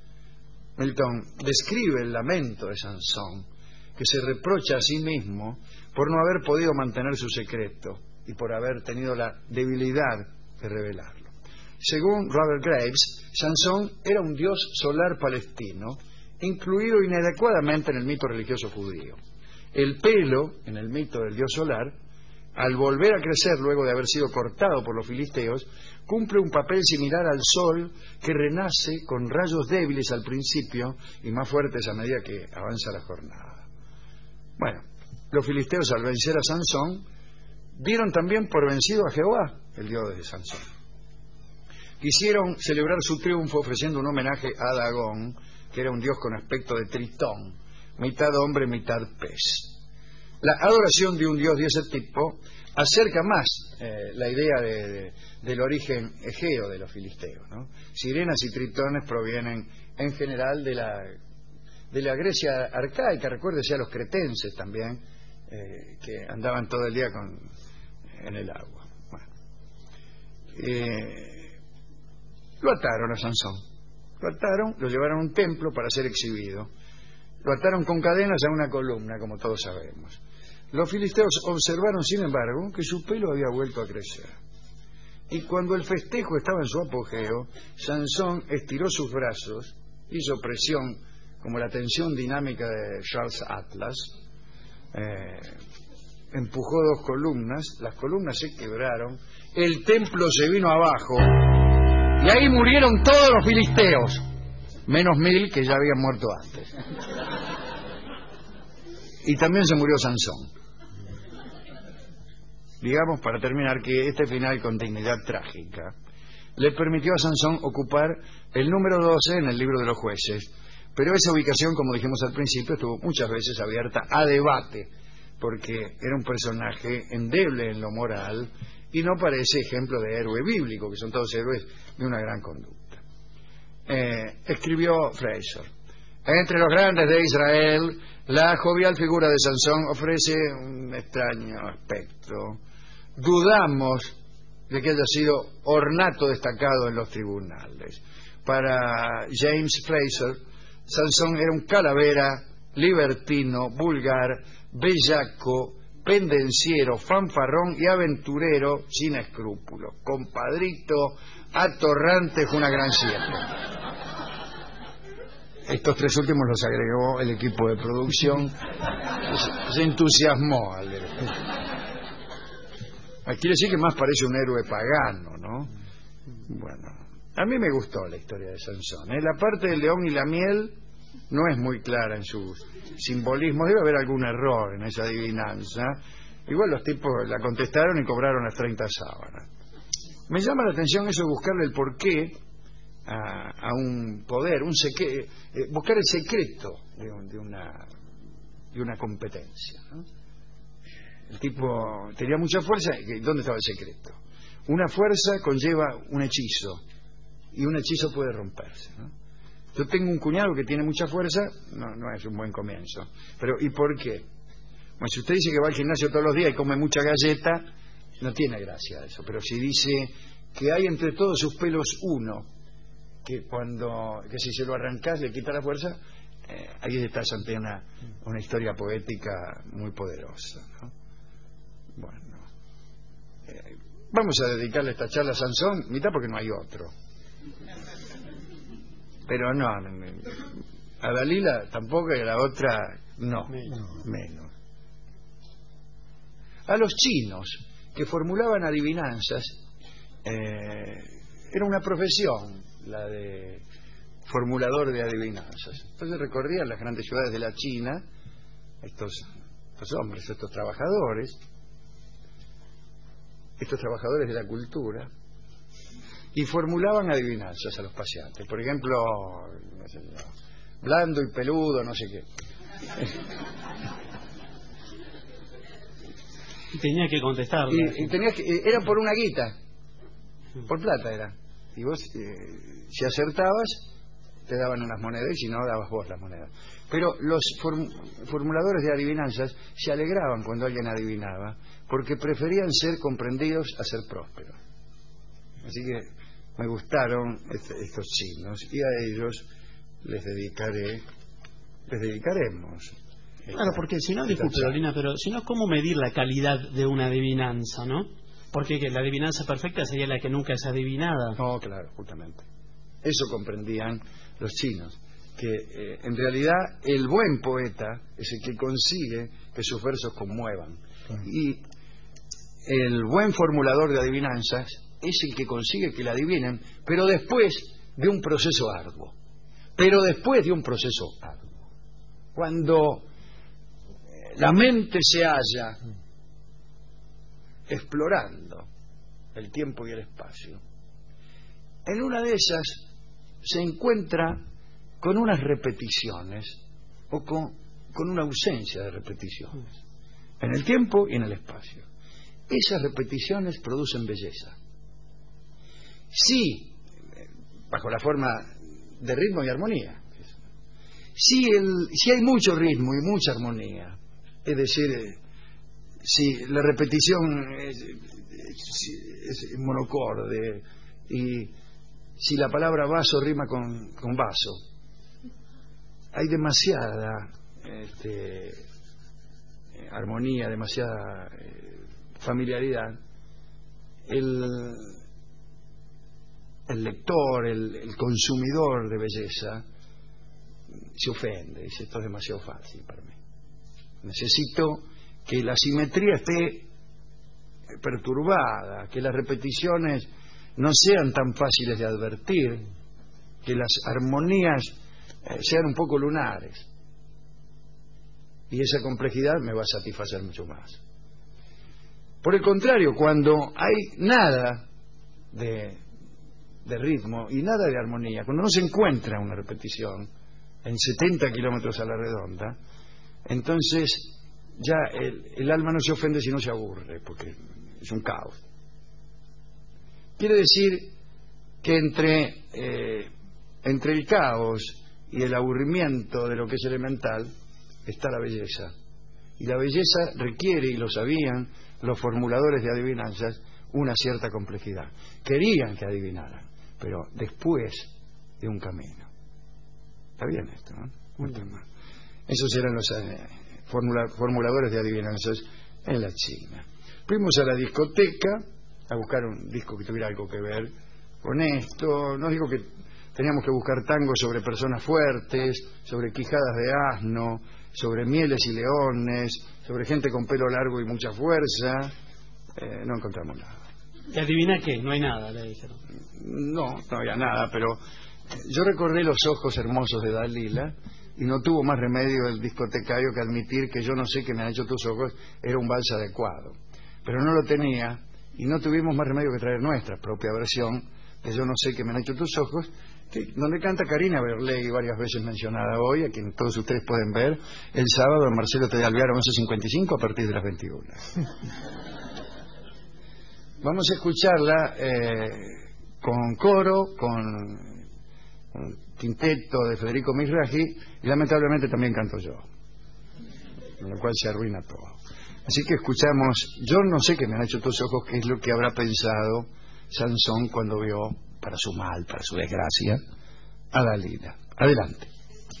Milton describe el lamento de Sansón, que se reprocha a sí mismo por no haber podido mantener su secreto y por haber tenido la debilidad de revelarlo. Según Robert Graves, Sansón era un dios solar palestino, incluido inadecuadamente en el mito religioso judío. El pelo, en el mito del dios solar, al volver a crecer luego de haber sido cortado por los filisteos, cumple un papel similar al sol que renace con rayos débiles al principio y más fuertes a medida que avanza la jornada. Bueno, los filisteos al vencer a Sansón dieron también por vencido a Jehová, el dios de Sansón. Quisieron celebrar su triunfo ofreciendo un homenaje a Dagón, que era un dios con aspecto de tritón, mitad hombre, mitad pez. La adoración de un dios de ese tipo acerca más la idea del origen egeo de los filisteos, ¿no? Sirenas y tritones provienen en general de la Grecia arcaica. Recuérdese a los cretenses también, que andaban todo el día en el agua. Bueno. Lo ataron a Sansón. Lo ataron, lo llevaron a un templo para ser exhibido. Lo ataron con cadenas a una columna, como todos sabemos. Los filisteos observaron, sin embargo, que su pelo había vuelto a crecer. Y cuando el festejo estaba en su apogeo, Sansón estiró sus brazos, hizo presión, como la tensión dinámica de Charles Atlas, empujó 2 columnas, las columnas se quebraron, el templo se vino abajo, y ahí murieron todos los filisteos, menos 1000 que ya habían muerto antes. Y también se murió Sansón. Digamos, para terminar, que este final con dignidad trágica le permitió a Sansón ocupar el número 12 en el libro de los jueces, pero esa ubicación, como dijimos al principio, estuvo muchas veces abierta a debate, porque era un personaje endeble en lo moral y no parece ejemplo de héroe bíblico, que son todos héroes de una gran conducta. Escribió Fraser: entre los grandes de Israel, la jovial figura de Sansón ofrece un extraño aspecto. Dudamos de que haya sido ornato destacado en los tribunales. Para James Fraser, Sansón era un calavera, libertino, vulgar, bellaco, pendenciero, fanfarrón y aventurero sin escrúpulos. Compadrito, atorrante, fue una gran siete. Estos 3 últimos los agregó el equipo de producción. Se entusiasmó al leer. Quiere decir que más parece un héroe pagano, ¿no? Bueno, a mí me gustó la historia de Sansón, ¿eh? La parte del león y la miel no es muy clara en su simbolismo. Debe haber algún error en esa adivinanza. Igual los tipos la contestaron y cobraron las 30 sábanas. Me llama la atención eso de buscarle el porqué a un poder, buscar el secreto de una competencia, ¿no? El tipo tenía mucha fuerza. ¿Dónde estaba el secreto? Una fuerza conlleva un hechizo, y un hechizo puede romperse, ¿no? Yo tengo un cuñado que tiene mucha fuerza, no es un buen comienzo. Pero ¿y por qué? Bueno, si usted dice que va al gimnasio todos los días y come mucha galleta, no tiene gracia eso. Pero si dice que hay entre todos sus pelos uno, que si se lo arrancás le quita la fuerza, ahí estás ante una historia poética muy poderosa, ¿no? Bueno, vamos a dedicarle esta charla a Sansón, mitad porque no hay otro. Pero no, a Dalila tampoco, y a la otra no, menos. A los chinos que formulaban adivinanzas, era una profesión la de formulador de adivinanzas. Entonces recorrían las grandes ciudades de la China estos hombres, estos trabajadores de la cultura, y formulaban adivinanzas a los paseantes. Por ejemplo, no sé, blando y peludo, no sé qué. Y tenía que contestar. Era por una guita, por plata era. Y vos, si acertabas, te daban unas monedas, y si no, dabas vos las monedas. Pero los formuladores de adivinanzas se alegraban cuando alguien adivinaba, porque preferían ser comprendidos a ser prósperos. Así que me gustaron estos chinos, y a ellos les dedicaremos. Claro, porque si no, disculpe, Dolina, pero si no, ¿cómo medir la calidad de una adivinanza, no? Porque la adivinanza perfecta sería la que nunca es adivinada. No, claro, justamente. Eso comprendían los chinos, que en realidad el buen poeta es el que consigue que sus versos conmuevan. Y el buen formulador de adivinanzas es el que consigue que la adivinen, pero después de un proceso arduo. Cuando la mente se halla explorando el tiempo y el espacio, en una de esas se encuentra con unas repeticiones o con una ausencia de repeticiones en el tiempo y en el espacio. Esas repeticiones producen belleza. Sí, bajo la forma de ritmo y armonía. Si hay mucho ritmo y mucha armonía, es decir, si la repetición es monocorde y si la palabra vaso rima con vaso, hay demasiada armonía, demasiada familiaridad. El lector, el consumidor de belleza se ofende, dice: esto es demasiado fácil para mí, necesito que la simetría esté perturbada, que las repeticiones no sean tan fáciles de advertir, que las armonías sean un poco lunares, y esa complejidad me va a satisfacer mucho más. Por el contrario, cuando hay nada de ritmo y nada de armonía, cuando no se encuentra una repetición en 70 kilómetros a la redonda, entonces ya el alma no se ofende sino se aburre, porque es un caos. Quiere decir que entre el caos y el aburrimiento de lo que es elemental está la belleza, y la belleza requiere, y lo sabían los formuladores de adivinanzas, una cierta complejidad. Querían que adivinaran, pero después de un camino. Está bien esto, ¿no? Esos eran los formuladores de adivinanzas en la China. Fuimos a la discoteca a buscar un disco que tuviera algo que ver con esto. Nos dijo que teníamos que buscar tangos sobre personas fuertes, sobre quijadas de asno, sobre mieles y leones, sobre gente con pelo largo y mucha fuerza. No encontramos nada. ¿Y adivina qué? No hay nada, le dijeron. No había nada, pero yo recordé los ojos hermosos de Dalila y no tuvo más remedio el discotecario que admitir que Yo no sé qué me han hecho tus ojos era un vals adecuado. Pero no lo tenía, y no tuvimos más remedio que traer nuestra propia versión de Yo no sé qué me han hecho tus ojos, donde canta Karina Berlegui, varias veces mencionada hoy, a quien todos ustedes pueden ver el sábado en Marcelo T. de Alvear 11:55 a partir de las 21. Vamos a escucharla con coro, con un quinteto de Federico Mizrahi, y lamentablemente también canto yo, con lo cual se arruina todo. Así que escuchamos Yo no sé qué me han hecho tus ojos, que es lo que habrá pensado Sansón cuando vio, para su mal, para su desgracia, a Dalila. Adelante.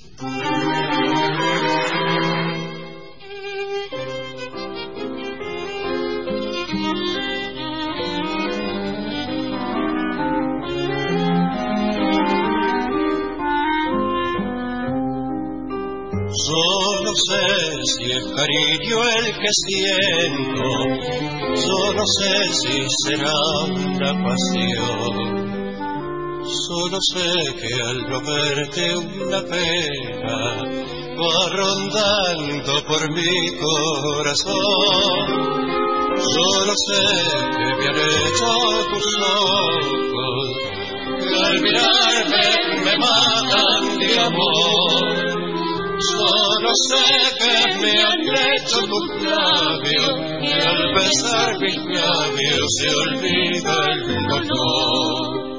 Solo sé si es cariño el que siento, solo sé si será una pasión. Solo sé que al no verte una pena va rondando por mi corazón. Solo sé que me han hecho tus ojos, que al mirarme me matan de amor. Solo sé que me han hecho tus labios, y al besar mis labios se olvida el dolor.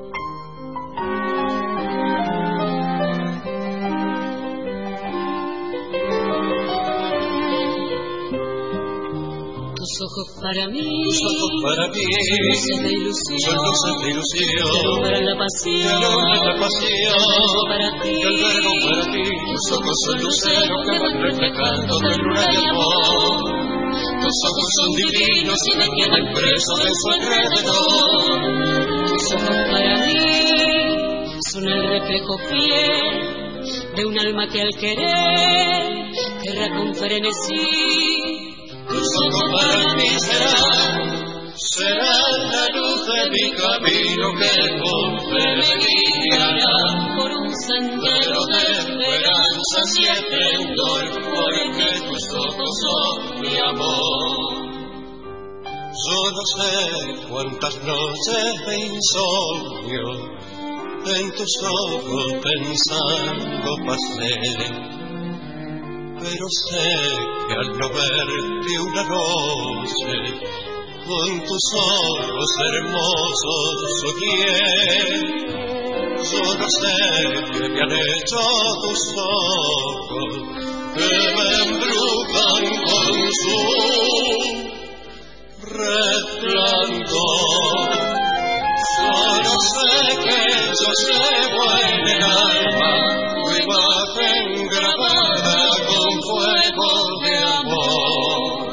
Tus ojos para mí, tus ojos para mí, son luces de ilusión, son luces de ilusión, que alumbran la pasión, que alumbran la pasión, para ti, que albergo para ti. Tus ojos son luceros que van reflejando ternura y amor. Tus ojos son divinos y me tienen preso de su alrededor. Tus ojos para mí son el reflejo fiel de un alma que al querer querrá con frenesí. Tus ojos para mí serán la luz de mi camino que con fe me guiará por un sendero de esperanza y esplendor, porque tus ojos son mi amor. Yo no sé cuántas noches de insomnio en tus ojos pensando pasé, pero sé que al no verte una noche con tus ojos hermosos soñé. Solo sé que me han hecho tus ojos, que me embrujan con su resplandor. Solo sé que yo llevo en el alma tu imagen grabada con fuego de amor.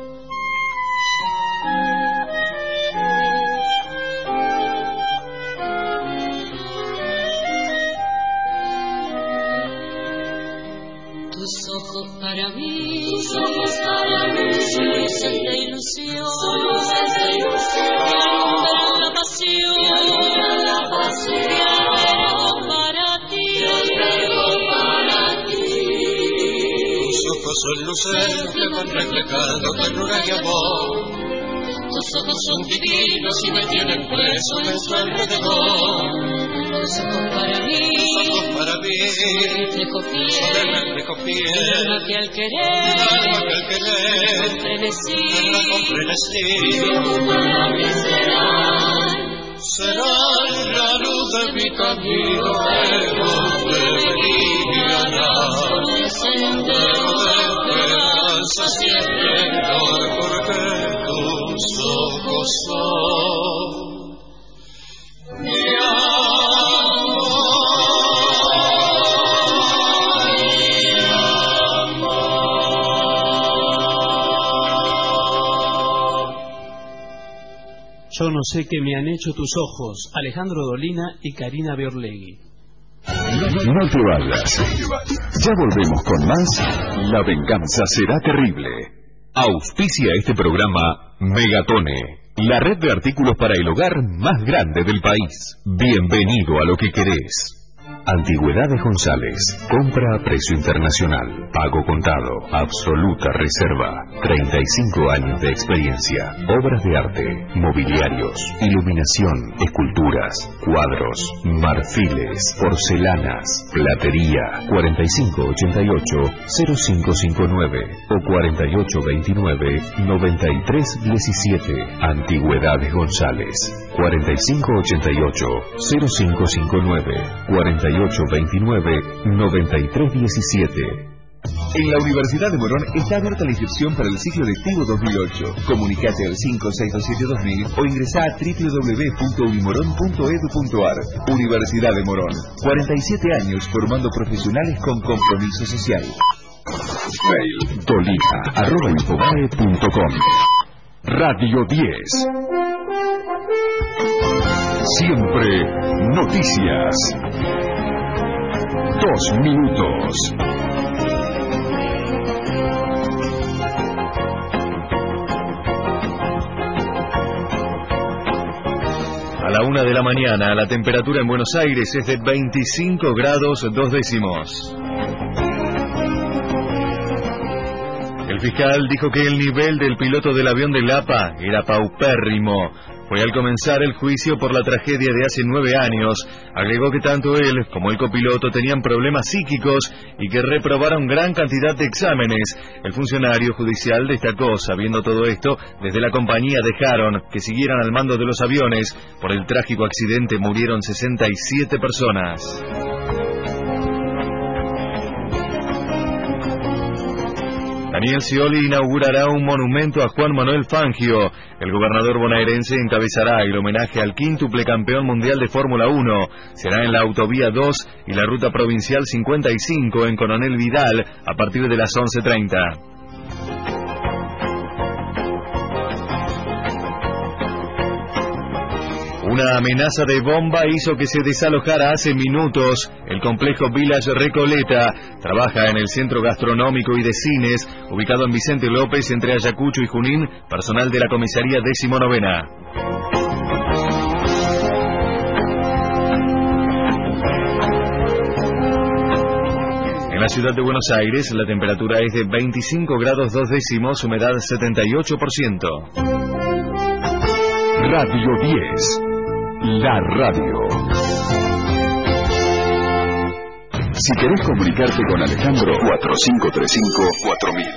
Tus ojos para mí, son luces de ilusión, son luces de ilusión, que alumbran la pasión, que albergo para ti, Tus ojos son luceros que van reflejando ternura y amor. Tus ojos son divinos y me tienen preso de su alrededor. Tus ojos para mí, son el reflejo fiel, del alma que al querer, con frenesí, para mí serán la luz de mi camino, que me guiará por el sendero de esperanza y esplendor, porque tus ojos son mi amor. Yo no sé qué me han hecho tus ojos, Alejandro Dolina y Karina Biorlegui. No te vayas. Ya volvemos con más La venganza será terrible. Auspicia este programa Megatone, la red de artículos para el hogar más grande del país. Bienvenido a lo que querés. Antigüedades González, compra a precio internacional, pago contado, absoluta reserva, 35 años de experiencia, obras de arte, mobiliarios, iluminación, esculturas, cuadros, marfiles, porcelanas, platería, 4588-0559 o 4829-9317. Antigüedades González, 4588-0559, 4829-9317. En la Universidad de Morón está abierta la inscripción para el ciclo lectivo 2008. Comunicate al 5627-2000 o ingresá a www.unimoron.edu.ar. Universidad de Morón, 47 años formando profesionales con compromiso social. Mail dolina@infobae.com. Radio 10. Siempre noticias. 2 minutos. A la 1 de la mañana, la temperatura en Buenos Aires es de 25 grados 2 décimos. El fiscal dijo que el nivel del piloto del avión de Lapa era paupérrimo. Fue al comenzar el juicio por la tragedia de hace 9 años. Agregó que tanto él como el copiloto tenían problemas psíquicos y que reprobaron gran cantidad de exámenes. El funcionario judicial destacó, sabiendo todo esto, desde la compañía dejaron que siguieran al mando de los aviones. Por el trágico accidente murieron 67 personas. Daniel Scioli inaugurará un monumento a Juan Manuel Fangio. El gobernador bonaerense encabezará el homenaje al quíntuple campeón mundial de Fórmula 1. Será en la Autovía 2 y la Ruta Provincial 55 en Coronel Vidal a partir de las 11:30. Una amenaza de bomba hizo que se desalojara hace minutos el complejo Village Recoleta. Trabaja en el centro gastronómico y de cines, ubicado en Vicente López, entre Ayacucho y Junín, personal de la comisaría 19ª. En la ciudad de Buenos Aires, la temperatura es de 25 grados 2 décimos, humedad 78%. Radio 10. La radio. Si querés comunicarte con Alejandro, 4535-4000.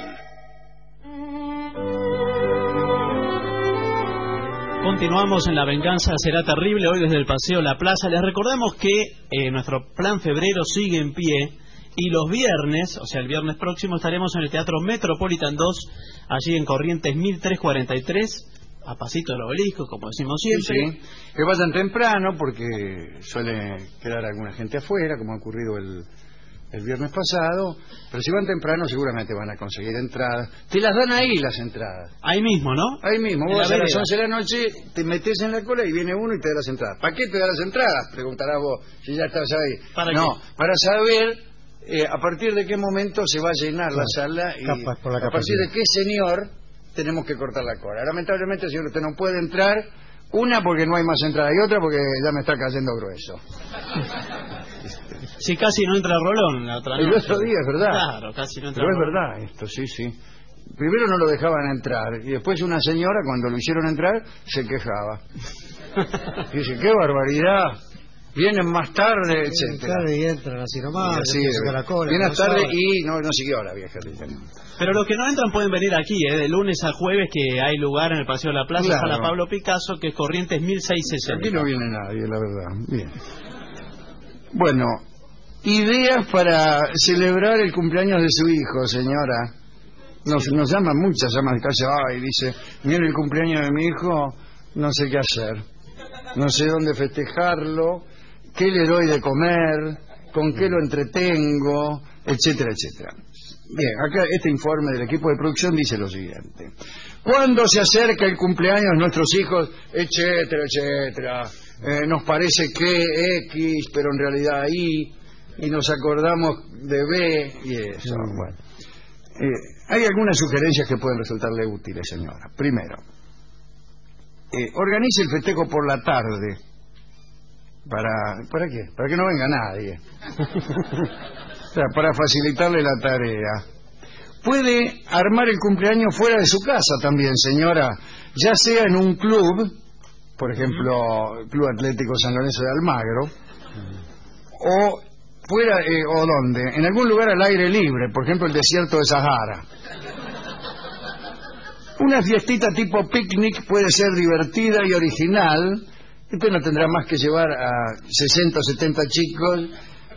Continuamos en La Venganza Será Terrible, hoy desde el Paseo La Plaza. Les recordamos que nuestro plan febrero sigue en pie y los viernes, o sea el viernes próximo, estaremos en el Teatro Metropolitan 2, allí en Corrientes 1343, a pasito del obelisco, como decimos siempre. Sí. Que vayan temprano porque suele quedar alguna gente afuera, como ha ocurrido el viernes pasado, pero si van temprano seguramente van a conseguir entradas. Te las dan ahí las entradas. Ahí mismo, ¿no? Ahí mismo. Vos a las 11 de la noche te metes en la cola y viene uno y te da las entradas. ¿Para qué te da las entradas? Preguntarás vos si ya estás ahí. ¿Para no, qué? Para saber a partir de qué momento se va a llenar la sala y a partir de qué señor tenemos que cortar la cola. Lamentablemente, señor, usted no puede entrar. Una porque no hay más entrada y otra porque ya me está cayendo grueso. Sí, casi no entra Rolón la otra noche. El otro día, es verdad. Claro, casi no entra Pero Rolón. es verdad esto, sí, sí. Primero no lo dejaban entrar y después una señora, cuando lo hicieron entrar, se quejaba. Dice, qué barbaridad. Vienen más tarde, etcétera. Y entran así nomás, así, la cola, vienen no tarde saben. y no siguió la vieja. Pero los que no entran pueden venir aquí, de lunes a jueves, que hay lugar en el Paseo de la Plaza, Claro. Sala Pablo Picasso, que es Corrientes 1660. Aquí no viene nadie, la verdad. Bien. Bueno, ideas para celebrar el cumpleaños de su hijo, señora. Nos llaman muchas amas de casa, y dice, mire el cumpleaños de mi hijo, no sé qué hacer. No sé dónde festejarlo, qué le doy de comer, con qué lo entretengo, etcétera, etcétera. Bien, acá este informe del equipo de producción dice lo siguiente. Cuando se acerca el cumpleaños de nuestros hijos, etcétera, etcétera, nos parece que X, pero en realidad Y, y nos acordamos de B, y eso. Bueno. Hay algunas sugerencias que pueden resultarle útiles, señora. Primero, organice el festejo por la tarde. ¿Para qué? Para que no venga nadie. O sea, para facilitarle la tarea. Puede armar el cumpleaños fuera de su casa también, señora. Ya sea en un club, por ejemplo, Club Atlético San Lorenzo de Almagro, o fuera, o dónde, en algún lugar al aire libre, por ejemplo el desierto de Sahara. Una fiestita tipo picnic puede ser divertida y original Usted no tendrá más que llevar a 60 o 70 chicos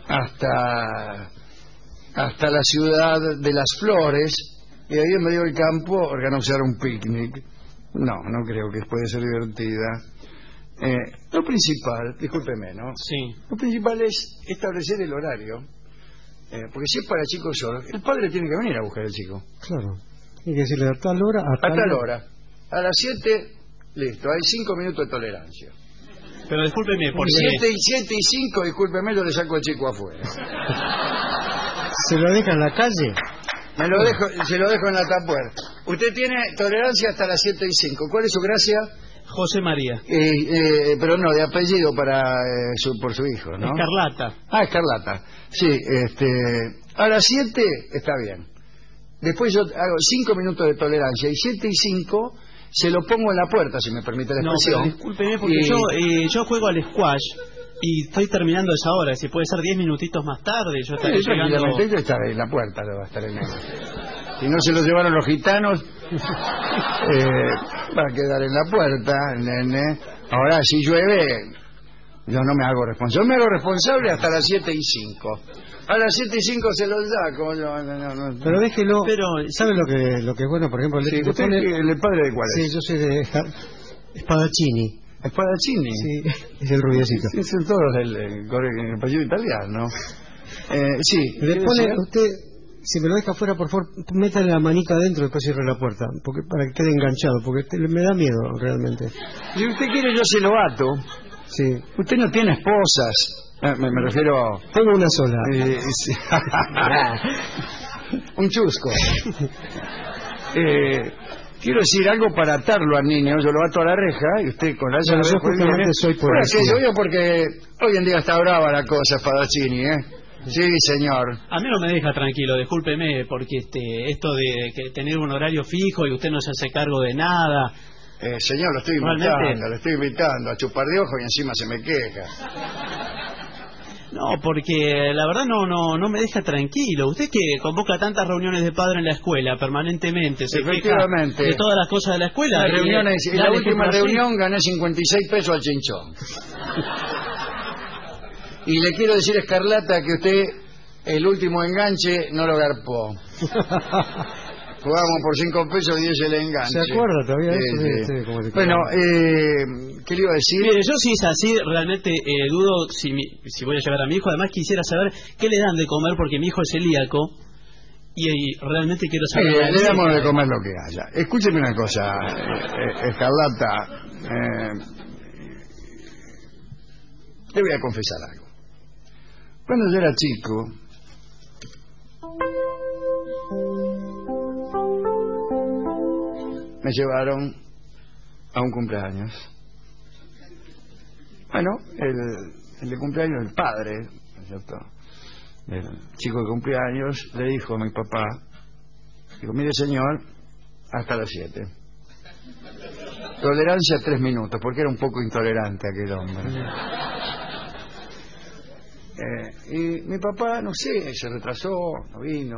hasta la ciudad de Las Flores y ahí en medio del campo organizar un picnic. No creo que puede ser divertida. Lo principal, discúlpeme, ¿no? Sí. Lo principal es establecer el horario. Porque si es para chicos solos, el padre tiene que venir a buscar al chico. Claro. Hay que decirle a tal hora, a tal hora. A las 7, listo, hay 5 minutos de tolerancia. Pero discúlpeme, porque... 7 y 5, discúlpeme, yo le saco al chico afuera. ¿Se lo deja en la calle? Se lo dejo en la tapuerta. Usted tiene tolerancia hasta las 7 y 5. ¿Cuál es su gracia? José María. Pero no, de apellido por su hijo, ¿no? Escarlata. Escarlata. Sí, a las 7 está bien. Después yo hago 5 minutos de tolerancia y 7 y 5 se lo pongo en la puerta, si me permite la expresión. No, discúlpeme, porque yo juego al squash y estoy terminando esa hora. Si puede ser 10 minutitos más tarde, yo estaré llegando... Yo estaré en la puerta, va a estar en el... Si no se lo llevaron los gitanos, va a quedar en la puerta, nene. Ahora, si llueve, yo no me hago responsable. Yo me hago responsable hasta las 7 y 5. A las 7 y 5 se los saco. No. Pero déjelo. ¿Sabe lo que es bueno, por ejemplo? Sí, ¿usted el padre de cuál es? Sí, yo soy de Spadaccini. ¿Spadaccini? Sí, es el rubiecito. Sí, son todos el apellido italiano. Sí. Le pone usted... Si me lo deja afuera, por favor, métale la manita adentro y después cierre la puerta, porque para que quede enganchado, porque me da miedo realmente. Si usted quiere, yo se lo ato. Sí. Usted no tiene esposas. Me refiero... Tengo una sola. Sí. Un chusco. Quiero decir algo para atarlo al niño. Yo lo ato a la reja y usted con la llave... Yo justamente soy por eso. Porque hoy en día está brava la cosa, Spadaccini, ¿eh? Sí, señor. A mí no me deja tranquilo, discúlpeme, porque esto de que tener un horario fijo y usted no se hace cargo de nada... señor, lo estoy invitando a chupar de ojo y encima se me queja. No, porque la verdad no me deja tranquilo. Usted que convoca tantas reuniones de padre en la escuela permanentemente, se queja de todas las cosas de la escuela. En la última reunión gané 56 pesos al chinchón. Y le quiero decir, Escarlata, que usted el último enganche no lo garpó. Jugamos por 5 pesos y 10 el enganche. ¿Se acuerda todavía? Bueno, ¿qué le iba a decir? Mire, yo si es así, realmente dudo si voy a llevar a mi hijo. Además quisiera saber qué le dan de comer, porque mi hijo es celíaco y realmente quiero saber... le damos de comer lo que haya. Escúcheme una cosa, Escarlata. Le voy a confesar algo. Cuando yo era chico, me llevaron a un cumpleaños. Bueno, el de cumpleaños del padre, ¿no es cierto? El chico de cumpleaños le dijo a mi papá, mire señor, hasta las 7. Tolerancia 3 minutos, porque era un poco intolerante aquel hombre. Y mi papá, no sé, se retrasó, no vino.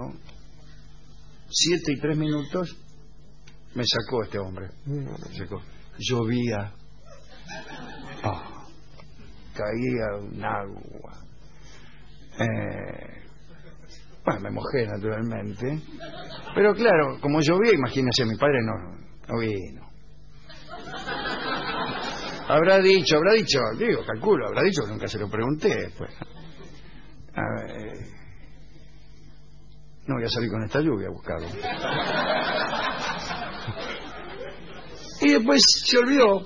7 y 3 minutos me sacó este hombre. Me sacó. Llovía. Caía un agua. Bueno, me mojé naturalmente. Pero claro, como llovía, imagínese, mi padre no vino. Habrá dicho, digo, calculo, habrá dicho, nunca se lo pregunté, pues. No voy a salir con esta lluvia a buscarlo. Y después se olvidó,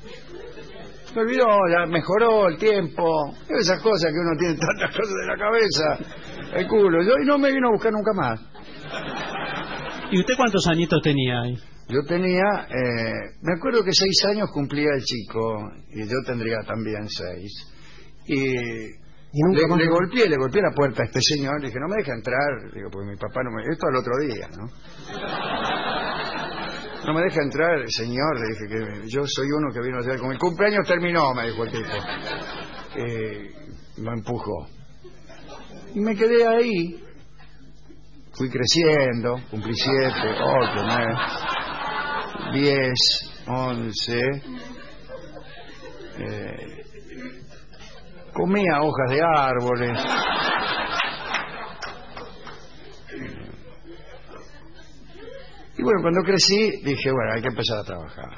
ya mejoró el tiempo, esas cosas que uno tiene tantas cosas en la cabeza, el culo, y no me vino a buscar nunca más. ¿Y usted cuántos añitos tenía ahí? Yo tenía, me acuerdo que 6 años cumplía el chico, y yo tendría también 6, le golpeé la puerta a este señor, le dije, no me deja entrar, digo, porque mi papá no me... Esto al otro día, ¿no? No me deja entrar, señor, le dije que yo soy uno que vino a hacer, como el cumpleaños terminó, me dijo el tipo. Me empujó. Y me quedé ahí, fui creciendo, cumplí 7, 8, 9, 10, 11... comía hojas de árboles. Y bueno, cuando crecí, dije, bueno, hay que empezar a trabajar.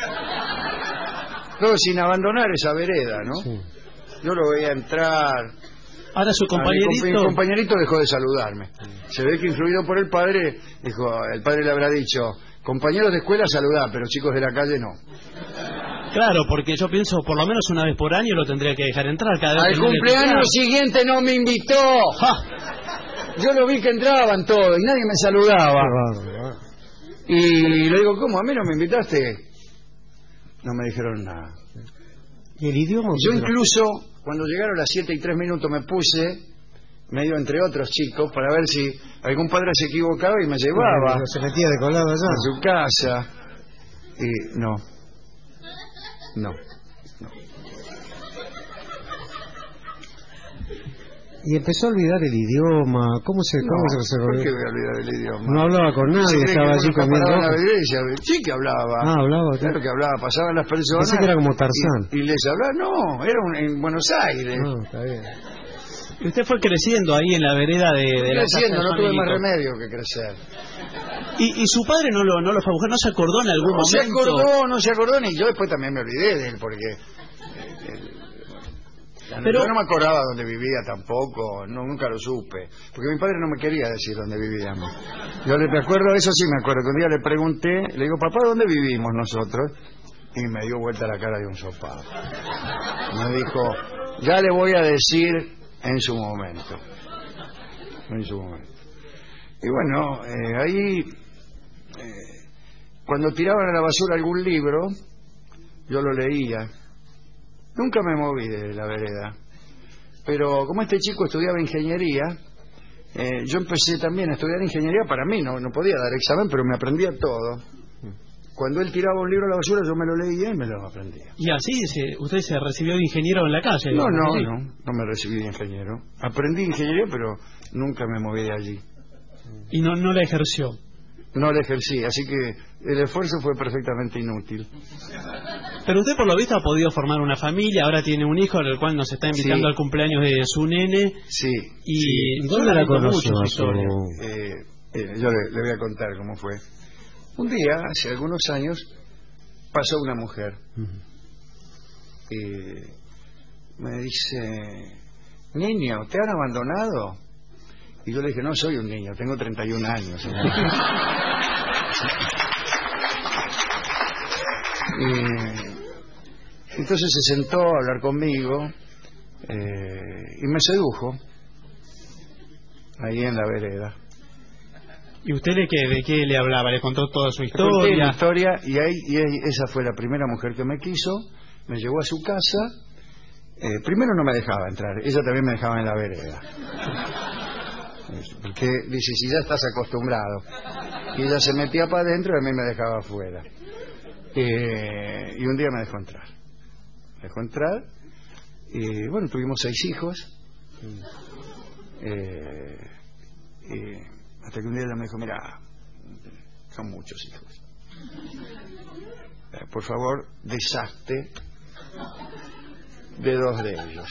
Todo sin abandonar esa vereda, ¿no? Sí. Yo lo veía entrar. Ahora su compañerito... Mi compañerito dejó de saludarme. Se ve que influido por el padre, dijo, el padre le habrá dicho, compañeros de escuela saludá, pero chicos de la calle no. Claro, porque yo pienso, por lo menos una vez por año lo tendría que dejar entrar. Cada vez al cumpleaños siguiente no me invitó. Yo lo vi que entraban todos y nadie me saludaba. Y le digo, ¿cómo? ¿A mí no me invitaste? No me dijeron nada. ¿Y el idioma? Yo incluso, cuando llegaron las 7:03 me puse, medio entre otros chicos, para ver si algún padre se equivocaba y me llevaba. Se metía de colado allá. A su casa. Y no. Y empezó a olvidar el idioma. ¿Cómo se resolvió? ¿Por qué voy a olvidar el idioma? No hablaba con nadie, estaba allí comiendo. Sí que hablaba. Hablaba. Claro que hablaba, pasaban las personas. Pensé que era como Tarzán. Y les hablaba, no, era en Buenos Aires. No, está bien. Y usted fue creciendo ahí en la vereda de la casa de no tuve más remedio que crecer. ¿Y su padre no lo fue a buscar? ¿No se acordó en algún momento? No se acordó, ni yo después también me olvidé de él, porque... Pero yo no me acordaba dónde vivía tampoco, nunca lo supe, porque mi padre no me quería decir dónde vivíamos. Yo me acuerdo, eso sí me acuerdo, que un día le pregunté, le digo, papá, ¿dónde vivimos nosotros? Y me dio vuelta la cara de un sopado. Me dijo, ya le voy a decir en su momento. Y bueno, ahí, cuando tiraban a la basura algún libro, yo lo leía. Nunca me moví de la vereda. Pero como este chico estudiaba ingeniería, yo empecé también a estudiar ingeniería para mí. No podía dar examen, pero me aprendía todo. Cuando él tiraba un libro a la basura, yo me lo leía y me lo aprendía. ¿Y así usted se recibió de ingeniero en la calle? No me recibí de ingeniero. Aprendí ingeniería, pero nunca me moví de allí. ¿Y no la ejerció? No la ejercí, así que el esfuerzo fue perfectamente inútil. Pero usted por lo visto ha podido formar una familia, ahora tiene un hijo al cual nos está invitando al cumpleaños de su nene. Sí. Y ¿dónde la conoció? Yo le voy a contar cómo fue. Un día, hace algunos años, pasó una mujer y me dice, niño, ¿te han abandonado? Y yo le dije, no soy un niño, tengo 31 años. Entonces se sentó a hablar conmigo y me sedujo ahí en la vereda. ¿Y usted de qué le hablaba? ¿Le contó toda su historia? Conté mi historia y esa fue la primera mujer que me quiso, me llevó a su casa. Primero no me dejaba entrar, ella también me dejaba en la vereda. Porque dice, si ya estás acostumbrado. Y ella se metía para adentro y a mí me dejaba afuera. Y un día me dejó entrar. Y bueno, tuvimos 6 hijos. Hasta que un día ella me dijo, mira, son muchos hijos. Por favor, deshazte de 2 de ellos.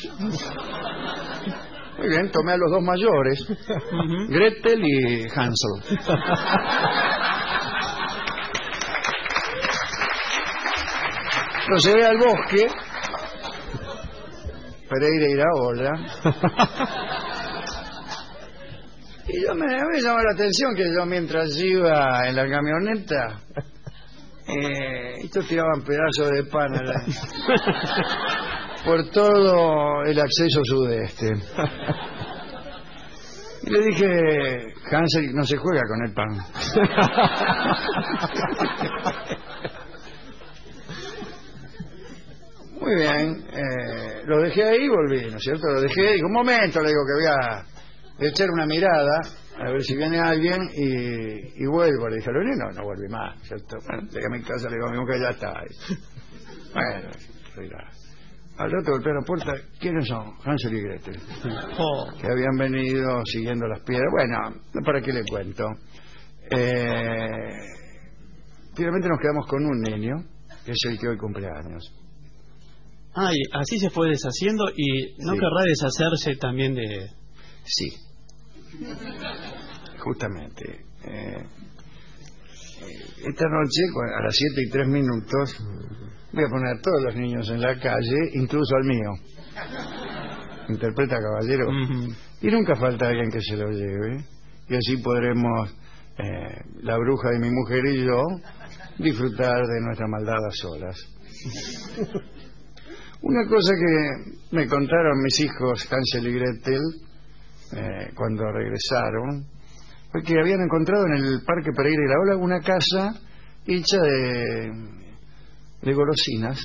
Muy bien, tomé a los 2 mayores, Gretel y Hansel. Los llevé al bosque, Pereira y Iraola. Y me llamó la atención que yo mientras iba en la camioneta, estos tiraban pedazos de pan por todo el acceso sudeste. Y le dije, Hansel no se juega con el pan. Muy bien, lo dejé ahí y volví, ¿no es cierto? Lo dejé, digo, un momento, le digo que voy a echar una mirada, a ver si viene alguien y vuelvo. Le dije, no volví más, ¿cierto? Bueno, llegué a mi casa, le digo a mi mujer, ya está ahí. Bueno, mira. Al rato golpeé la puerta, ¿quiénes son? Hansel y Gretel. Que habían venido siguiendo las piedras. Bueno, ¿para qué le cuento? Finalmente nos quedamos con un niño, que es el que hoy cumple años. Y así se fue deshaciendo y no querrá deshacerse también de... Sí. Justamente. Esta noche, a las 7:03, voy a poner a todos los niños en la calle, incluso al mío. Interpreta Caballero. Y nunca falta alguien que se lo lleve. Y así podremos, la bruja de mi mujer y yo, disfrutar de nuestra maldad a solas. Una cosa que me contaron mis hijos Hansel y Gretel cuando regresaron fue que habían encontrado en el Parque Pereira y la Ola una casa hecha de golosinas.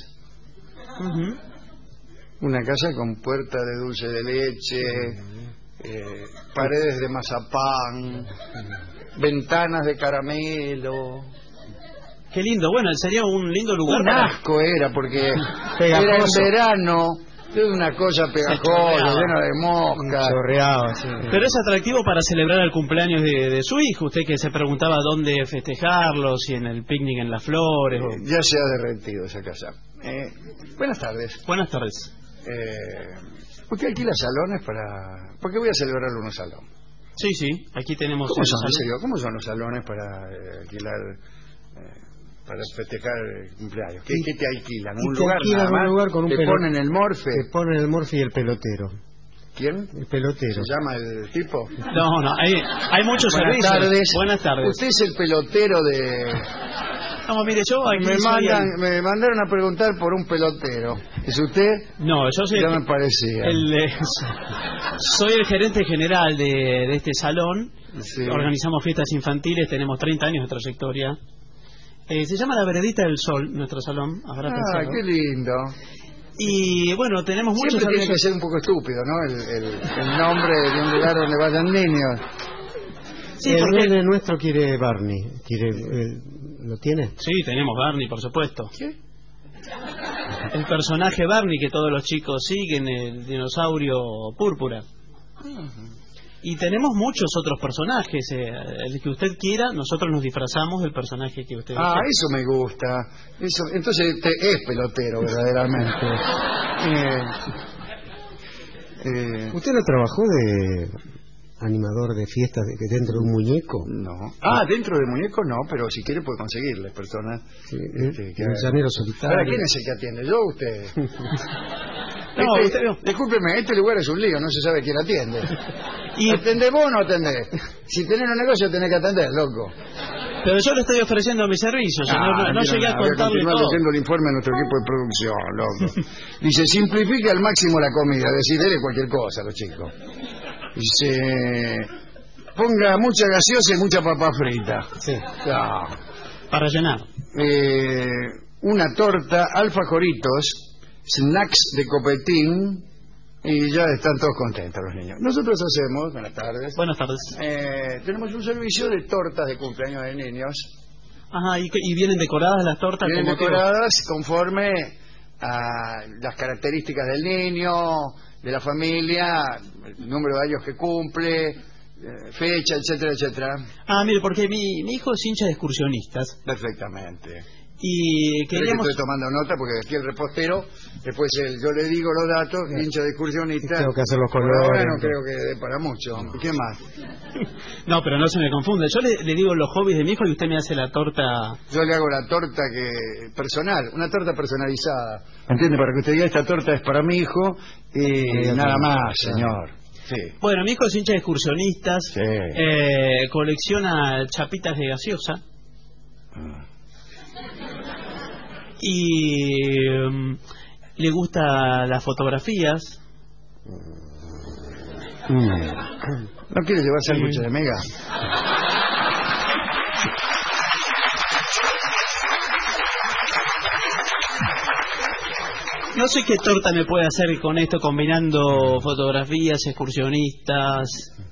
Una casa con puerta de dulce de leche, paredes de mazapán, ventanas de caramelo. Qué lindo, bueno, sería un lindo lugar. Un asco era, porque era en verano, una cosa pegajosa, llena de moscas. Chorreaba, sí. Pero es atractivo para celebrar el cumpleaños de su hijo. Usted que se preguntaba dónde festejarlo, si en el picnic en las flores. Ya se ha derretido esa casa. Buenas tardes. Buenas tardes. ¿Usted alquila salones para...? ¿Por qué voy a celebrarlo en un salón? Sí, aquí tenemos... ¿Cómo son los salones para alquilar... para festejar el cumpleaños? ¿Qué te alquilan? ¿Un lugar nada más? Un lugar con un ¿Te ponen el morfe? Te ponen el morfe y el pelotero. ¿Quién? El pelotero. ¿Se llama el tipo? No, hay muchos servicios. Buenas tardes. Usted es el pelotero de... No, mire, yo aquí me mandaron a preguntar por un pelotero. ¿Es usted? No, yo soy... Ya me parecía. Soy el gerente general de este salón. Sí. Organizamos fiestas infantiles, tenemos 30 años de trayectoria. Se llama La Veredita del Sol, nuestro salón. Qué lindo. Y bueno, tenemos muchos Siempre tiene que ser un poco estúpido, ¿no? El nombre de un lugar donde vayan niños. Sí, porque el nuestro quiere Barney. ¿Lo tiene? Sí, tenemos Barney, por supuesto. ¿Qué? El personaje Barney que todos los chicos siguen, el dinosaurio púrpura. Y tenemos muchos otros personajes. El que usted quiera, nosotros nos disfrazamos del personaje que usted quiera. Eso me gusta. Entonces es pelotero, verdaderamente. ¿Usted no trabajó de animador de fiestas dentro de un muñeco? No. Dentro de muñeco no, pero si quiere puede conseguirle personas. Sí, un llanero solitario. ¿Para quién es el que atiende? ¿Yo o usted? Usted no. Discúlpeme, este lugar es un lío, no se sabe quién atiende. ¿Atendés vos o no atendés? Si tenés un negocio tenés que atender, loco. Pero yo le estoy ofreciendo mi servicio, señor. No llegué a contarle todo. Haciendo el informe a nuestro equipo de producción, loco. Dice, simplifique al máximo la comida, dele cualquier cosa a los chicos. Dice, ponga mucha gaseosa y mucha papa frita. Sí. Para llenar. Una torta, alfajoritos, snacks de copetín, y ya están todos contentos los niños. Nosotros hacemos, buenas tardes. Buenas tardes. Tenemos un servicio de tortas de cumpleaños de niños. ¿Y vienen decoradas las tortas? Vienen decoradas conforme a las características del niño, de la familia, el número de años que cumple, fecha, etcétera, etcétera. Mire, porque mi hijo es hincha de excursionistas. Perfectamente. Y queríamos... Estoy tomando nota porque aquí el repostero, después yo le digo los datos, hincha de excursionistas. Tengo que hacer los colores. Ahora no creo que dé para mucho. ¿Qué más? No, pero no se me confunde. Yo le digo los hobbies de mi hijo y usted me hace la torta... Yo le hago la torta personal, una torta personalizada. ¿Entiende? Para que usted diga, esta torta es para mi hijo y nada más, señor. Sí. Bueno, mi hijo es hincha de excursionistas, colecciona chapitas de gaseosa. Y le gusta las fotografías. ¿No quiere llevar sándwich de Mega? No sé qué torta me puede hacer con esto, combinando fotografías, excursionistas.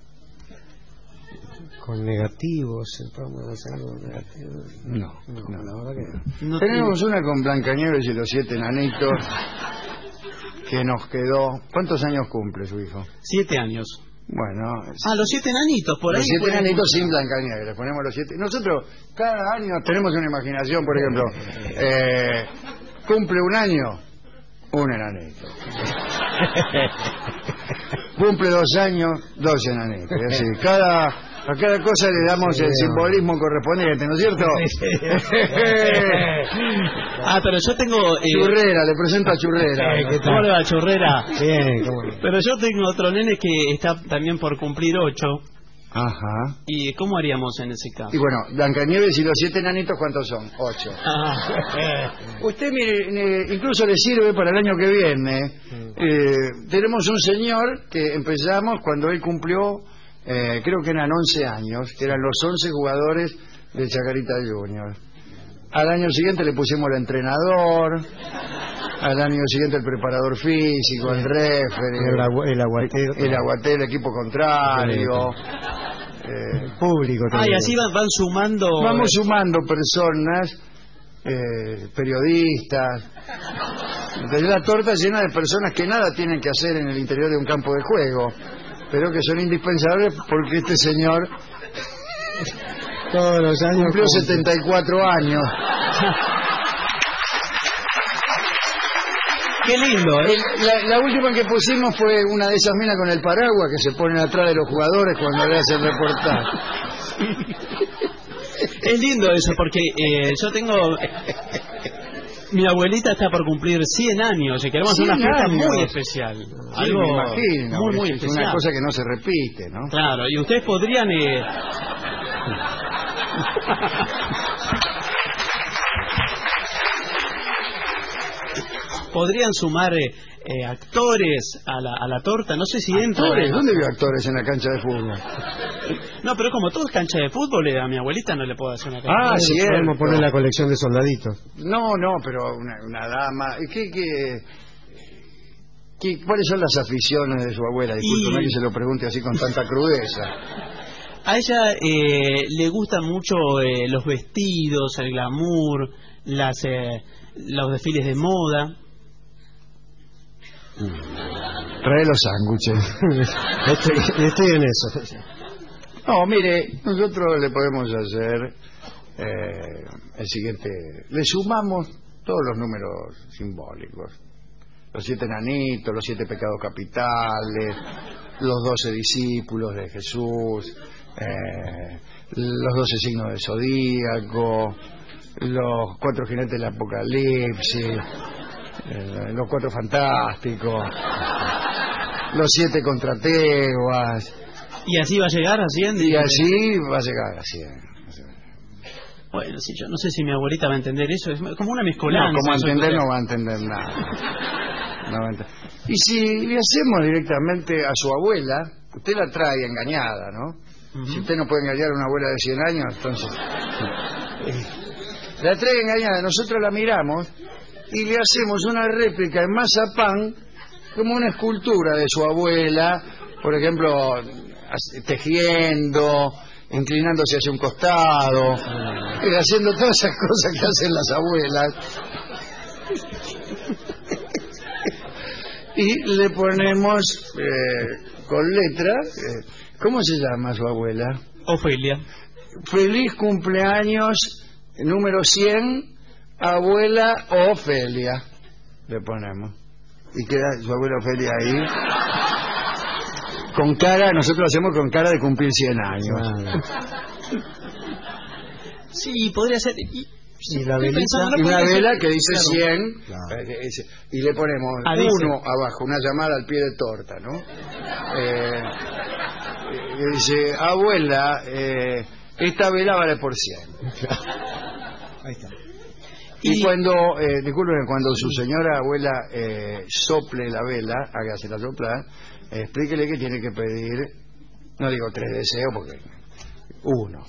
Con negativos, podemos hacer algo negativo. No, la verdad que no. Tenemos una con Blancanieves y los 7 enanitos que nos quedó. ¿Cuántos años cumple su hijo? 7 años. Bueno. Los 7 enanitos, por ahí. Los 7 enanitos sin Blancanieves, le ponemos los 7. Nosotros cada año tenemos una imaginación, por ejemplo, cumple un año Un enanito. Cumple 2 años, 2 enanitos. Y así, a cada cosa le damos el simbolismo correspondiente, ¿no es cierto? Pero yo tengo... Churrera, le presento a Churrera. ¿Cómo le va, Churrera? Bien, ¿cómo le va? Pero yo tengo otro nene que está también por cumplir 8. Ajá. ¿Y cómo haríamos en ese caso? Y bueno, Blancanieves y los 7 enanitos, ¿cuántos son? 8. Usted, mire, incluso le sirve para el año que viene. Tenemos un señor que empezamos cuando él cumplió, creo que eran 11 años, que eran los 11 jugadores de Chacarita Junior. Al año siguiente le pusimos el entrenador, al año siguiente el preparador físico, el referee, el aguatero, el equipo contrario, el público también. Y así van sumando... Vamos sumando personas, periodistas. Entonces la torta llena de personas que nada tienen que hacer en el interior de un campo de juego, pero que son indispensables porque este señor... Todos los años cumplió 74 años. Qué lindo, ¿eh? La última que pusimos fue una de esas minas con el paraguas que se ponen atrás de los jugadores cuando le hacen reportaje. Es lindo eso, porque yo tengo... Mi abuelita está por cumplir 100 años y queremos hacer una fiesta muy especial. Sí, algo me imagino, muy es especial. una cosa que no se repite, ¿no? Claro, y ustedes podrían... podrían sumar actores a la torta, no sé si entran. ¿Actores? ¿Dónde vio actores en la cancha de fútbol? No, pero como todo es cancha de fútbol, a mi abuelita no le puedo hacer una cancha. Sí, podemos poner la colección de soldaditos. No, pero una dama. ¿Cuáles son las aficiones de su abuela? Discúlpeme que se lo pregunte así con tanta crudeza. A ella le gustan mucho los vestidos, el glamour, los desfiles de moda. Trae los sándwiches. Estoy en eso. No, mire, nosotros le podemos hacer el siguiente. Le sumamos todos los números simbólicos. Los 7 enanitos, los 7 pecados capitales, los 12 discípulos de Jesús, los 12 signos del zodíaco, los 4 jinetes del apocalipsis, los 4 fantásticos, los 7 contrateguas. ¿Y así va a llegar a 100? Y así va a llegar a 100. Bueno, sí, yo no sé si mi abuelita va a entender eso, es como una mezcolanza. No, como entender no va a entender nada. Y si le hacemos directamente a su abuela, usted la trae engañada, ¿no? Si usted no puede engañar a una abuela de 100 años, entonces... la trae engañada, nosotros la miramos y le hacemos una réplica en mazapán, como una escultura de su abuela, por ejemplo, tejiendo, inclinándose hacia un costado, haciendo todas esas cosas que hacen las abuelas. Y le ponemos con letra, ¿cómo se llama su abuela? Ofelia. Feliz cumpleaños número 100, abuela Ofelia. Le ponemos. Y queda su abuela Ofelia ahí. Con cara, nosotros lo hacemos con cara de cumplir 100 años. Sí, podría ser... Y la velita, y una vela que dice 100, claro. Y le ponemos uno abajo, una llamada al pie de torta, ¿no? Y dice, abuela, esta vela vale por 100. Ahí está. Y cuando, disculpen, cuando su señora abuela sople la vela, hágasela soplar, explíquele que tiene que pedir, no digo 3 deseos porque 1.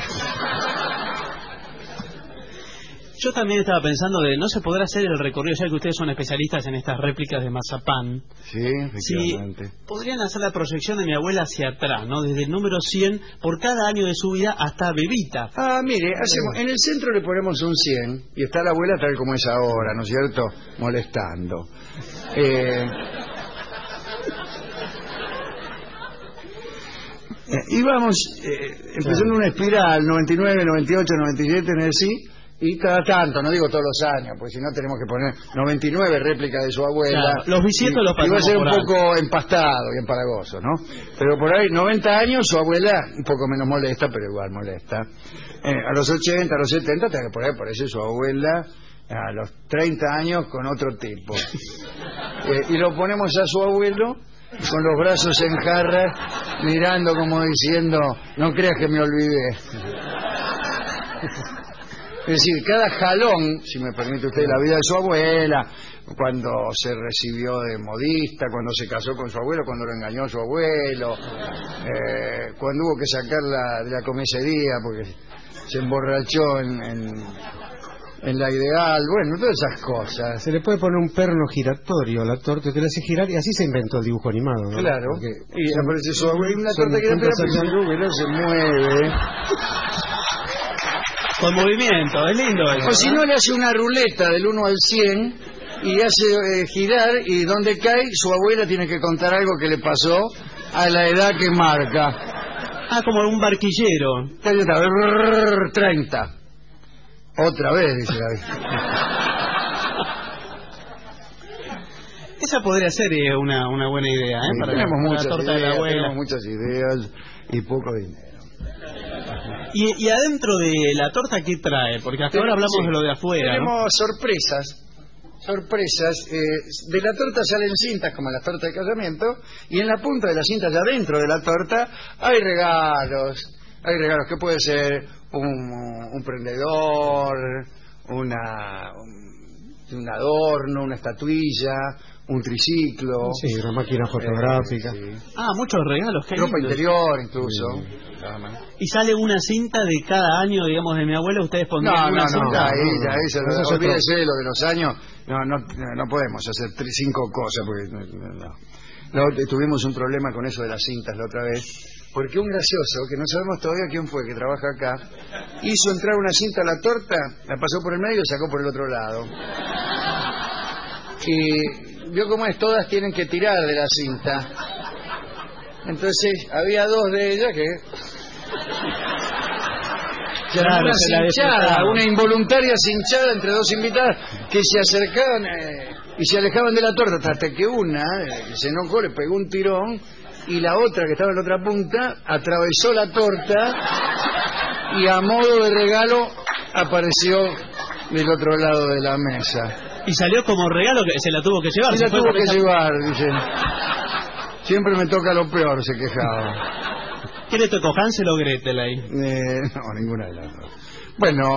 Yo también estaba pensando de no se podrá hacer el recorrido, ya que ustedes son especialistas en estas réplicas de mazapán. Sí, efectivamente. Sí, podrían hacer la proyección de mi abuela hacia atrás, ¿no? Desde el número 100 por cada año de su vida hasta Bebita. Mire, hacemos, en el centro le ponemos un 100 y está la abuela tal como es ahora, ¿no es cierto? Molestando. Y vamos empezando una espiral, 99, 98, 97 en el sí, Y cada tanto, no digo todos los años, porque si no tenemos que poner 99 réplicas de su abuela. Claro, los bisietos los pasamos. Y va a ser un por alto. poco empastado y empalagoso, ¿no? Pero por ahí, 90 años, su abuela, un poco menos molesta, pero igual molesta. A los 80, a los 70, tengo que poner, por eso su abuela, a los 30 años, con otro tipo. Y lo ponemos a su abuelo con los brazos en jarras, mirando como diciendo, no creas que me olvidé. Es decir, cada jalón, si me permite usted, la vida de su abuela, cuando se recibió de modista, cuando se casó con su abuelo, cuando lo engañó su abuelo, cuando hubo que sacarla de la comisaría porque se emborrachó en la ideal, bueno, todas esas cosas. Se le puede poner un perno giratorio a la torta que le hace girar y así se inventó el dibujo animado, ¿no? Claro, porque y aparece su abuela y una torta que no se mueve. Con movimiento, es lindo eso. O si no, le hace una ruleta del 1 al 100 y hace girar, y donde cae, su abuela tiene que contar algo que le pasó a la edad que marca. Ah, como un barquillero. 30. Otra vez, dice la Esa podría ser una buena idea, ¿eh? Para tenemos la muchas torta ideas, de la abuela. tenemos muchas ideas y poco dinero. Y adentro de la torta, ¿qué trae? Porque hasta ahora hablamos de lo de afuera, tenemos ¿no? sorpresas. De la torta salen cintas, como las tortas de casamiento, y en la punta de las cintas, de adentro de la torta, hay regalos. Hay regalos que puede ser un prendedor, un adorno, una estatuilla, un triciclo. Sí, una máquina fotográfica. Sí. Ah, muchos regalos. Qué ropa lindo. interior, incluso. Y sale una cinta de cada año, digamos, de mi abuela. Ustedes pondrían una cinta. Olvídese de lo de los años. No podemos hacer 5 cosas porque tuvimos un problema con eso de las cintas la otra vez, porque un gracioso, que no sabemos todavía quién fue, que trabaja acá, hizo entrar una cinta a la torta, la pasó por el medio y sacó por el otro lado. Y vio cómo es, todas tienen que tirar de la cinta. Entonces había 2 de ellas que... Claro, una involuntaria cinchada entre 2 invitadas que se acercaban y se alejaban de la torta, hasta que una se enojó, le pegó un tirón, y la otra, que estaba en la otra punta, atravesó la torta y a modo de regalo apareció del otro lado de la mesa. Y salió como regalo, que se la tuvo que llevar. Se la tuvo que llevar, dice. Siempre me toca lo peor, se quejaba. ¿Qué le tocó, Hansel o Gretel ahí? No, ninguna de las dos. Bueno,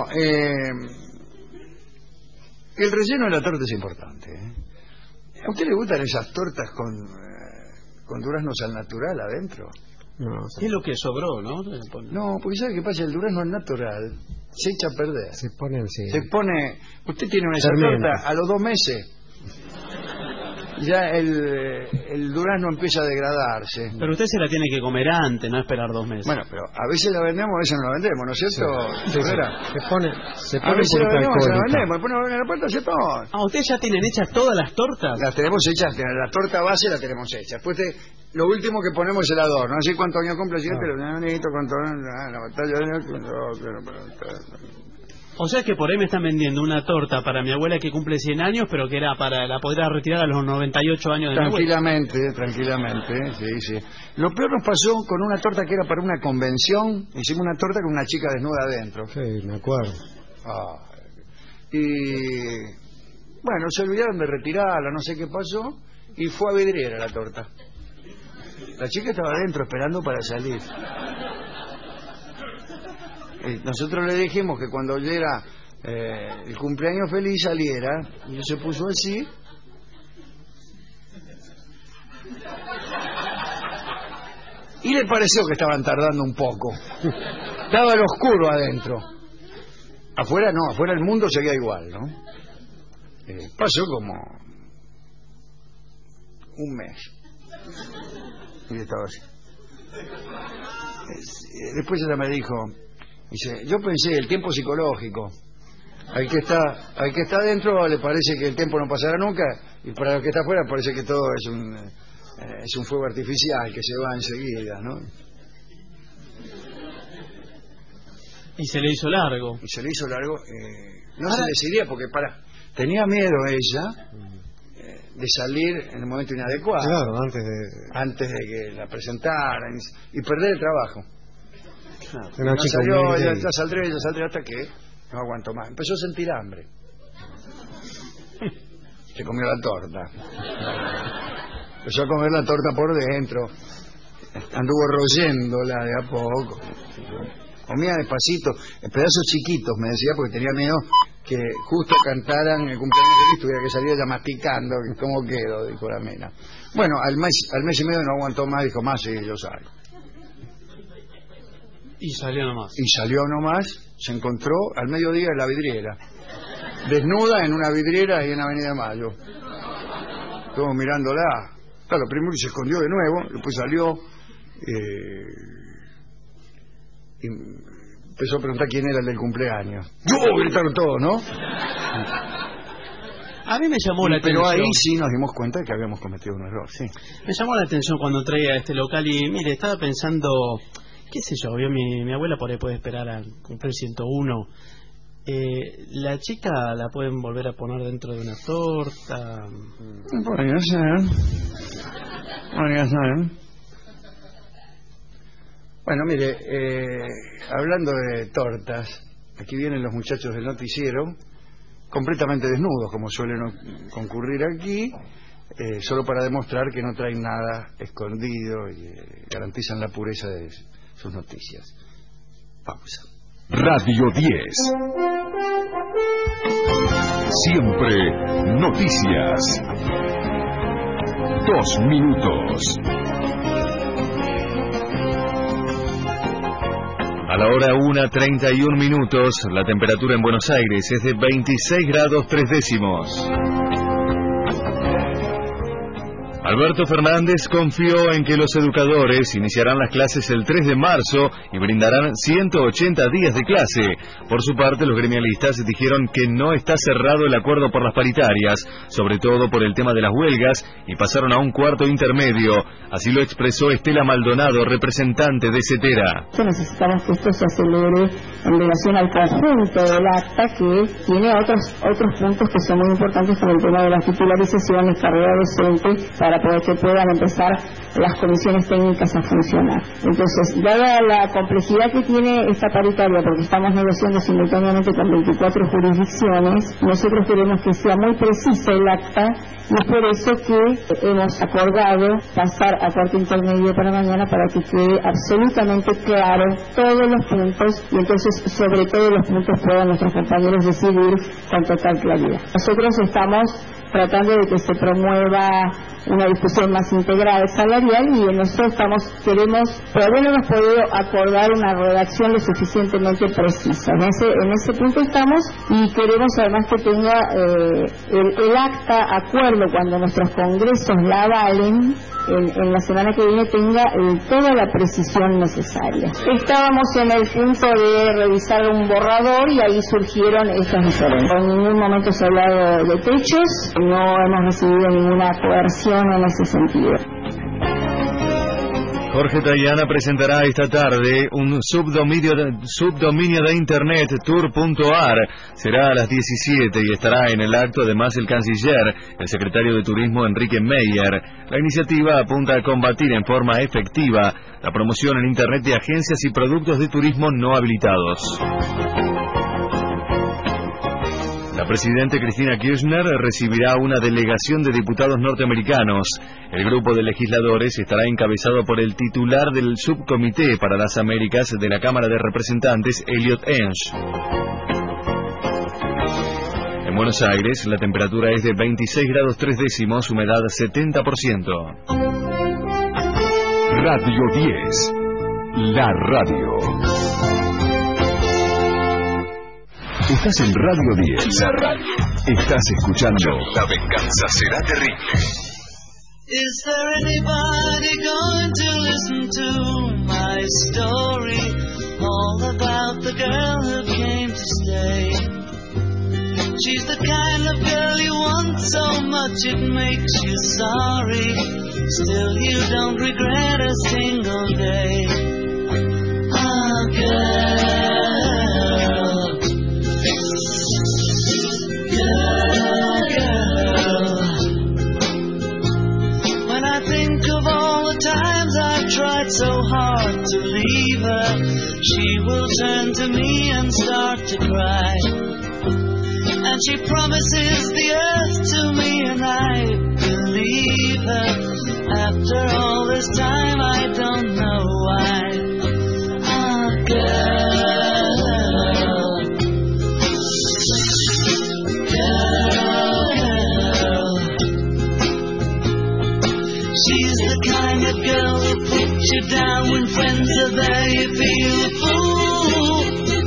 el relleno de la torta es importante. ¿A usted le gustan esas tortas con duraznos al natural adentro? No, ¿Qué es lo que sobró, no? No, porque ¿sabe qué pasa? El durazno al natural se echa a perder. Se pone... Usted tiene una torta a los 2 meses. Ya el durazno empieza a degradarse. Pero usted se la tiene que comer antes, no esperar 2 meses. Bueno, pero a veces la vendemos, a veces no la vendemos, ¿no es cierto? Sí. Se pone a veces la vendemos, se la alcohólica. vendemos, después no en la puerta se pone. Ah, ¿ustedes ya tienen hechas todas las tortas? Las tenemos hechas, la torta base la tenemos hecha. Después lo último que ponemos es el adorno. Así cuántos años cumple el siguiente, la batalla de... O sea que por ahí me están vendiendo una torta para mi abuela que cumple 100 años, pero que era para la poder retirar a los 98 años de mi abuela. Tranquilamente, sí. Lo peor nos pasó con una torta que era para una convención. Hicimos una torta con una chica desnuda adentro. Sí, me acuerdo. Y bueno, se olvidaron de retirarla, no sé qué pasó, y fue a vidriera la torta. La chica estaba adentro esperando para salir. Nosotros le dijimos que cuando oyera el cumpleaños feliz saliera, y se puso así. Y le pareció que estaban tardando un poco. Estaba el oscuro adentro. Afuera no, afuera el mundo seguía igual, ¿no? Pasó como un mes. Y estaba así. Después ella me dijo, dice, yo pensé, el tiempo psicológico. Al que está adentro le parece que el tiempo no pasará nunca, y para el que está afuera parece que todo es un fuego artificial que se va enseguida, ¿no? Y se le hizo largo. No se le decidía porque tenía miedo ella de salir en el momento inadecuado. Claro, antes de que la presentaran y perder el trabajo. Claro. No salió, ya saldré hasta que no aguanto más. Empezó a sentir hambre. Se comió la torta. Empezó a comer la torta por dentro. Anduvo royéndola de a poco. Comía despacito, en pedazos chiquitos, me decía, porque tenía miedo que justo cantaran el cumpleaños y tuviera que salir ya masticando. ¿Cómo quedo? Dijo la Mena. Bueno, al mes y medio no aguantó más, dijo, más sí, yo salgo. Y salió nomás, se encontró al mediodía en la vidriera, desnuda en una vidriera ahí en Avenida Mayo. Estuvo mirándola. Claro, primero se escondió de nuevo, después salió y empezó a preguntar quién era el del cumpleaños. ¡Yo! Gritaron todos, ¿no? A mí me llamó la atención. Pero ahí sí nos dimos cuenta de que habíamos cometido un error, sí. Me llamó la atención cuando entré a este local y, mire, estaba pensando, qué sé yo, mi abuela por ahí puede esperar a cumplir 101. La chica la pueden volver a poner dentro de una torta. Podría ser. Bueno, mire, hablando de tortas, aquí vienen los muchachos del noticiero, completamente desnudos, como suelen concurrir aquí, solo para demostrar que no traen nada escondido y garantizan la pureza de sus noticias. Pausa. Radio 10. Siempre noticias. 2 minutos. A la hora 1:31 minutos, la temperatura en Buenos Aires es de 26 grados 3 décimos. Alberto Fernández confió en que los educadores iniciarán las clases el 3 de marzo y brindarán 180 días de clase. Por su parte, los gremialistas dijeron que no está cerrado el acuerdo por las paritarias, sobre todo por el tema de las huelgas, y pasaron a un cuarto intermedio. Así lo expresó Estela Maldonado, representante de CETERA. Necesitamos que esto se acelere en relación al conjunto del acta, que tiene otros puntos que son muy importantes, como el tema de las titularizaciones, carrera docente, para poder que puedan empezar las comisiones técnicas a funcionar. Entonces, dada la complejidad que tiene esta paritaria, porque estamos negociando simultáneamente con 24 jurisdicciones, nosotros queremos que sea muy precisa el acta, y es por eso que hemos acordado pasar a cuarto intermedio para mañana, para que quede absolutamente claro todos los puntos, y entonces sobre todos los puntos puedan nuestros compañeros decidir con total claridad. Nosotros estamos tratando de que se promueva una discusión más integral salarial, y nosotros todavía no hemos podido acordar una redacción lo suficientemente precisa. En ese punto estamos, y queremos además que tenga el acta acuerdo, cuando nuestros congresos la avalen en la semana que viene, tenga toda la precisión necesaria. Estábamos en el punto de revisar un borrador y ahí surgieron estas diferencias. En ningún momento se ha hablado de techos, no hemos recibido ninguna coerción en ese sentido. Jorge Tayana presentará esta tarde un subdominio de internet, tour.ar. Será a las 17 y estará en el acto además el canciller, el secretario de Turismo Enrique Meyer. La iniciativa apunta a combatir en forma efectiva la promoción en internet de agencias y productos de turismo no habilitados. La presidenta Cristina Kirchner recibirá una delegación de diputados norteamericanos. El grupo de legisladores estará encabezado por el titular del Subcomité para las Américas de la Cámara de Representantes, Eliot Engel. En Buenos Aires, la temperatura es de 26 grados 3 décimos, humedad 70%. Radio 10, la radio. Estás en Radio 10. La radio. Estás escuchando La Venganza Será Terrible. Is there anybody going to listen to my story? All about the girl who came to stay. She's the kind of girl you want so much it makes you sorry. Still you don't regret a single day. Oh, girl. tried so hard to leave her, she will turn to me and start to cry. And she promises the earth to me, and I believe her. After all this time, I don't know why. Ah, girl, girl, she's the kind of girl who puts you down when friends are there. You feel a fool.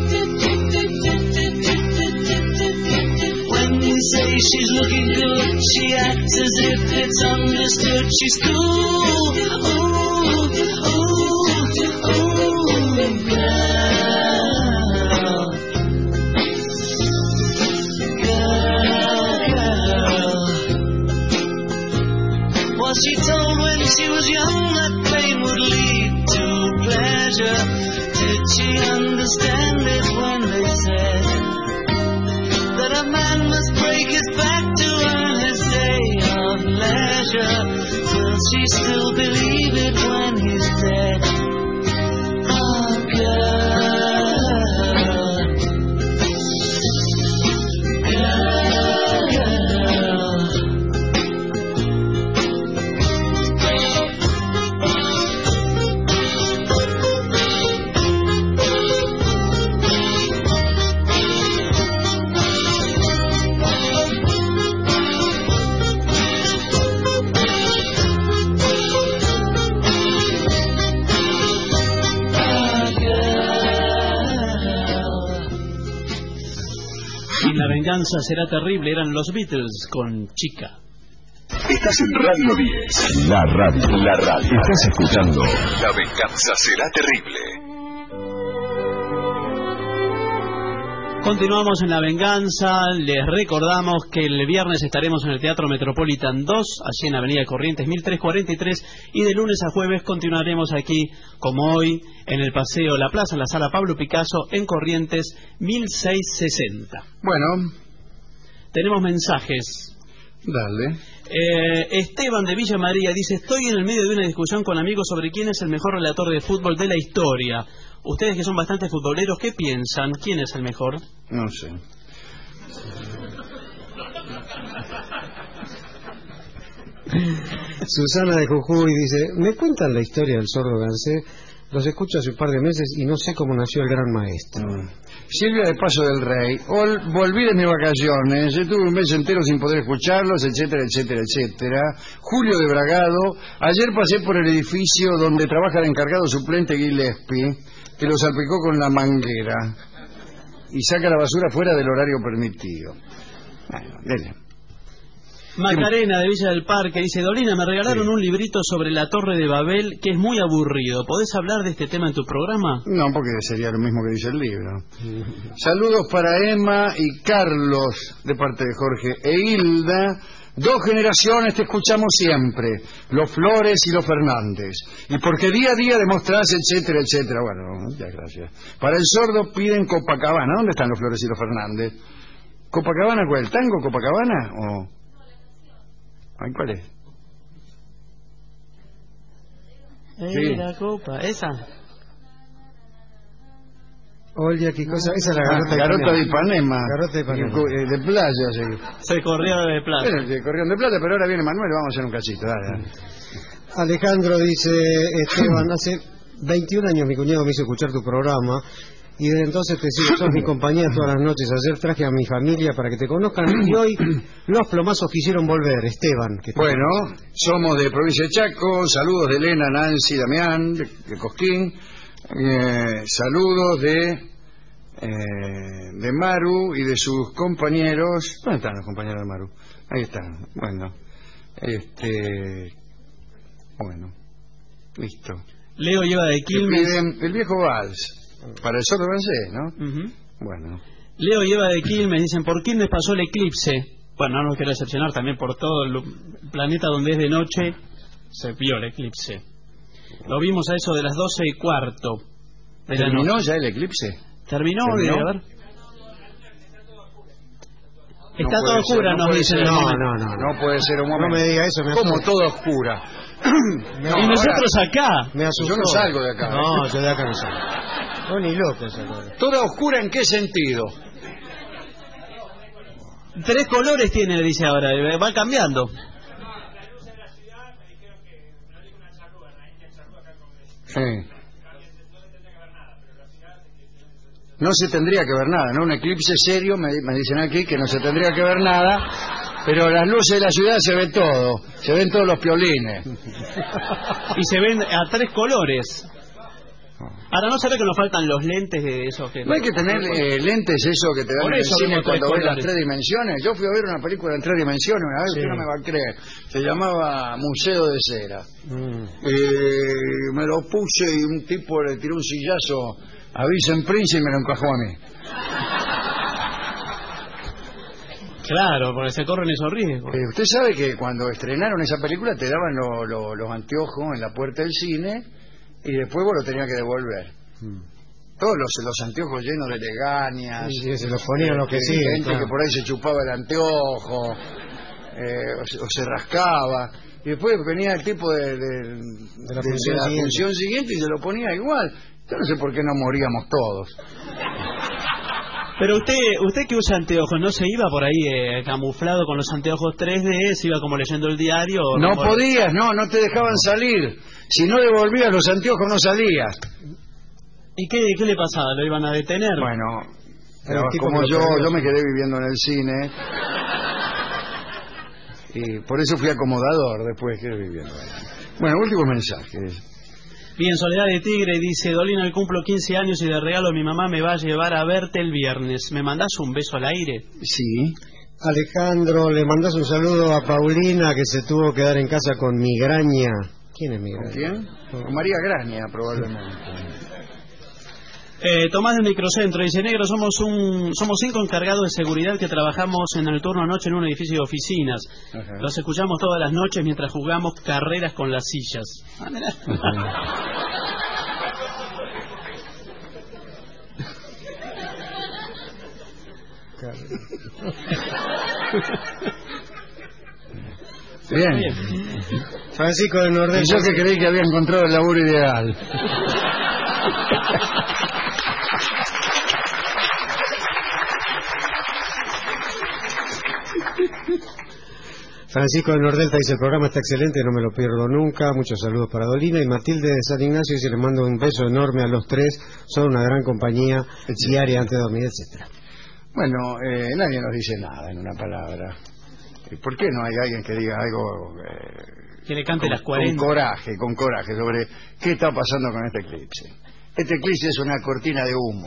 Say she's looking good, she acts as if it's understood. She's cool, ooh, ooh, ooh, girl, girl. Was she told when she was young that pain would lead to pleasure? Did she understand it when they said that a man must break his back to earn his day of leisure? Will she still believe it when he's dead? Oh, girl, La venganza será terrible, eran los Beatles con Chica. Estás en Radio 10. La radio. La radio. Estás escuchando La venganza será terrible. Continuamos en La Venganza. Les recordamos que el viernes estaremos en el Teatro Metropolitan 2, allí en Avenida Corrientes 1343, y de lunes a jueves continuaremos aquí, como hoy, en el Paseo La Plaza, en la Sala Pablo Picasso, en Corrientes 1660. Bueno. Tenemos mensajes. Dale. Esteban de Villa María dice: estoy en el medio de una discusión con amigos sobre quién es el mejor relator de fútbol de la historia. Ustedes que son bastante futboleros, ¿qué piensan? ¿Quién es el mejor? No sé. Susana de Jujuy dice: me cuentan la historia del sordo Gansé. Los escucho hace un par de meses y no sé cómo nació el gran maestro. Silvia de Paso del Rey: volví de mis vacaciones, estuve un mes entero sin poder escucharlos, etcétera, etcétera, etcétera. Julio de Bragado: ayer pasé por el edificio donde trabaja el encargado suplente Gillespie, que lo salpicó con la manguera y saca la basura fuera del horario permitido. Bueno, dele. Macarena de Villa del Parque dice: Dolina, me regalaron un librito sobre la Torre de Babel que es muy aburrido. ¿Podés hablar de este tema en tu programa? No, porque sería lo mismo que dice el libro. Saludos para Emma y Carlos, de parte de Jorge e Hilda. 2 generaciones te escuchamos siempre, los Flores y los Fernández, y porque día a día demostrás, etcétera, etcétera. Bueno, muchas gracias. Para el sordo piden Copacabana. ¿Dónde están los Flores y los Fernández? ¿Copacabana cuál? ¿El tango Copacabana o...? Ay, ¿cuál es? Sí. La copa, esa. Oye, qué cosa, esa es la Garota de Ipanema. Garota de Ipanema. De playa, sí. Se corrió de plata. Bueno, se corrió de plata, pero ahora viene Manuel, vamos a hacer un cachito. Dale. Alejandro dice: Esteban, hace 21 años mi cuñado me hizo escuchar tu programa y desde entonces te sigo, sos mi compañía todas las noches. Ayer traje a mi familia para que te conozcan y hoy los plomazos quisieron volver. Esteban. Bueno, somos de Provincia de Chaco. Saludos de Elena, Nancy, Damián, de Cosquín. Saludos de Maru y de sus compañeros. ¿Dónde están los compañeros de Maru? Ahí están. Bueno, bueno, listo. Leo lleva de Quilmes. El viejo vals para el sordo Gansé, ¿no? Bueno. Leo lleva de Quilmes. Dicen: por Quilmes pasó el eclipse. Bueno, no nos quiero decepcionar, también por todo el planeta donde es de noche se vio el eclipse. Lo vimos a eso de las 12:15 de la noche. ¿Terminó ya el eclipse? ¿Terminó? A ver. Está todo oscura, nos dicen. No puede ser un momento. No me diga eso, me ¿Cómo asusta. todo oscura? Y nosotros acá. Me asustó. Yo no salgo de acá. No, yo de acá no salgo. No, ni loco salgo. ¿Toda oscura en qué sentido? 3 colores tiene, dice ahora, va cambiando. Sí. No se tendría que ver nada, ¿no? Un eclipse serio, me dicen aquí que no se tendría que ver nada, pero las luces de la ciudad se ve todo, se ven todos los piolines. Y se ven a 3 colores. Ahora, ¿no sabe que nos faltan los lentes de esos que... No hay que tener lentes, eso que te dan Por en el eso cine vemos cuando 3 ves las colores. 3 dimensiones. Yo fui a ver una película en 3 dimensiones una vez, Sí. que no me va a creer. Se llamaba Museo de Cera. Me lo puse y un tipo le tiró un sillazo a Vincent Prince y me lo encajó a mí. Claro, porque se corren esos riesgos. Usted sabe que cuando estrenaron esa película te daban los anteojos en la puerta del cine y después vos lo tenías que devolver. Todos los anteojos llenos de legañas. Sí, se los ponían los que sí. Gente Claro. que por ahí se chupaba el anteojo o se rascaba. Y después venía el tipo de la función la siguiente. función siguiente y se lo ponía igual. Yo no sé por qué no moríamos todos. Pero usted que usa anteojos, ¿no se iba por ahí camuflado con los anteojos 3D? ¿Se iba como leyendo el diario? ¿O No podías, no te dejaban salir. Si no devolvías los anteojos no salías. ¿Y qué le pasaba? ¿Lo iban a detener? Bueno, Era un tipo como que lo yo perdió. me quedé viviendo en el cine. Y por eso fui acomodador, después quedé viviendo ahí. Bueno, últimos mensajes. Bien, Soledad de Tigre dice: Dolina, hoy cumplo 15 años y de regalo mi mamá me va a llevar a verte el viernes. ¿Me mandás un beso al aire? Sí. Alejandro, le mandás un saludo a Paulina, que se tuvo que quedar en casa con migraña. ¿Quién es migraña? ¿Con quién? Con María Graña, probablemente. Tomás de Microcentro dice: Negro, somos 5 encargados de seguridad que trabajamos en el turno noche en un edificio de oficinas. Ajá. Los escuchamos todas las noches mientras jugamos carreras con las sillas. Ah, mirá. Bien. Francisco de Nordeste. Y yo que creí que había encontrado el laburo ideal. Francisco de Nordelta dice: el programa está excelente, no me lo pierdo nunca. Muchos saludos para Dolina. Y Matilde de San Ignacio dice: le mando un beso enorme a los 3. Son una gran compañía diaria antes de dormir, etcétera. Bueno, nadie nos dice nada en una palabra. ¿Por qué no hay alguien que diga algo que le cante las 40? Con coraje sobre qué está pasando con este eclipse? Este eclipse es una cortina de humo.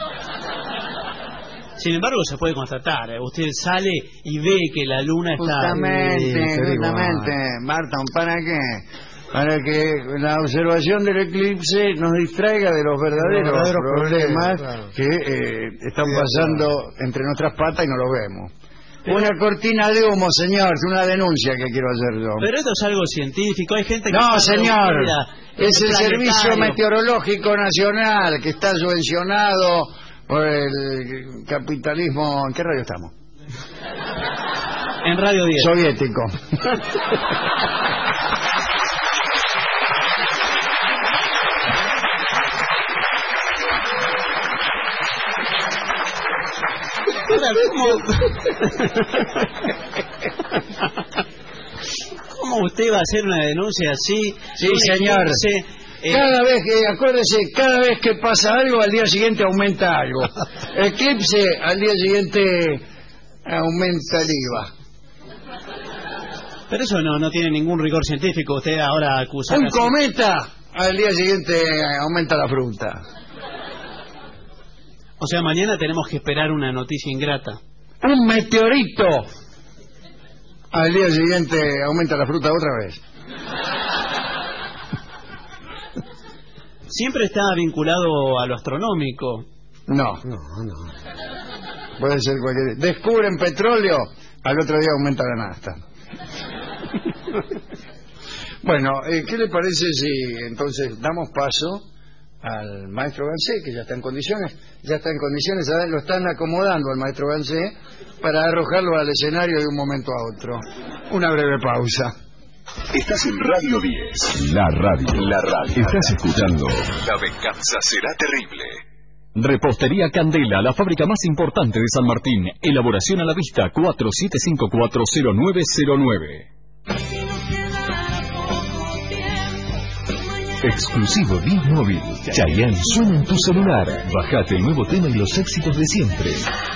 Sin embargo, se puede constatar. Usted sale y ve que la luna está... Justamente, Barton, ¿para qué? Para que la observación del eclipse nos distraiga de los verdaderos problemas claro, que están pasando entre nuestras patas y no los vemos. Una cortina de humo, señor, es una denuncia que quiero hacer yo. Pero esto es algo científico, hay gente que... No, señor, es el planetario. Servicio Meteorológico Nacional que está subvencionado por el capitalismo. ¿En qué radio estamos? En Radio 10. Soviético. ¿Cómo usted va a hacer una denuncia así? Sí, señor. Cada vez que, acuérdese, cada vez que pasa algo, al día siguiente aumenta algo. Eclipse, al día siguiente aumenta el IVA. Pero eso no tiene ningún rigor científico. Usted ahora acusa... Un cometa, al día siguiente aumenta la fruta. O sea, mañana tenemos que esperar una noticia ingrata. Un meteorito, al día siguiente aumenta la fruta otra vez. Siempre está vinculado a lo astronómico. No. Puede ser cualquier... Descubren petróleo, al otro día aumenta la nafta. Bueno, ¿qué le parece si entonces damos paso al maestro Gansé, que ya está en condiciones, ya lo están acomodando al maestro Gansé para arrojarlo al escenario de un momento a otro. Una breve pausa. Estás en Radio 10. La radio. Estás escuchando La venganza será terrible. Repostería Candela, la fábrica más importante de San Martín. Elaboración a la vista, 47540909. Exclusivo 10 móvil. Chayanne suena en tu celular. Bajate el nuevo tema y los éxitos de siempre.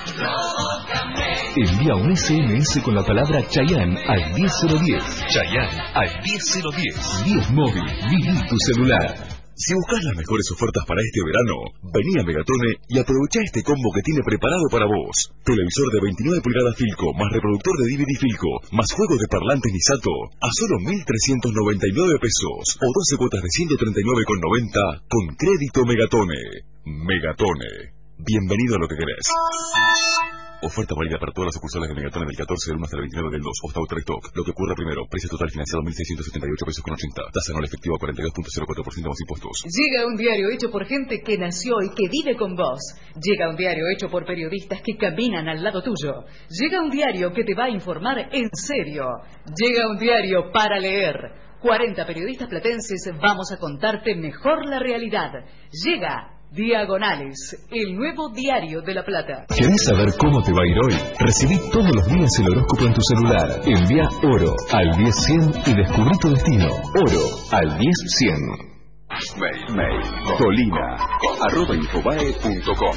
Envía un SMS con la palabra Chayanne al 10010. Chayanne al 10010. 10 móvil. Viví tu celular. Si buscas las mejores ofertas para este verano, vení a Megatone y aprovecha este combo que tiene preparado para vos. Televisor de 29 pulgadas Filco, más reproductor de DVD Filco, más juegos de parlantes Nisato, a solo 1.399 pesos, o 12 cuotas de 139,90 con crédito Megatone. Megatone. Bienvenido a lo que querés. Oferta válida para todas las sucursales de Megatone del 14 del 1 hasta el 29 del 2. Octavo Stock. Lo que ocurra primero. Precio total financiado 1.678 pesos con 80. Tasa anual efectiva 42.04% más impuestos. Llega un diario hecho por gente que nació y que vive con vos. Llega un diario hecho por periodistas que caminan al lado tuyo. Llega un diario que te va a informar en serio. Llega un diario para leer. 40 periodistas platenses vamos a contarte mejor la realidad. Llega Diagonales, el nuevo diario de La Plata. ¿Querés saber cómo te va a ir hoy? Recibí todos los días el horóscopo en tu celular. Envía oro al 10100 y descubrí tu destino. Oro al 10100. Mail. Colina@infobae.com.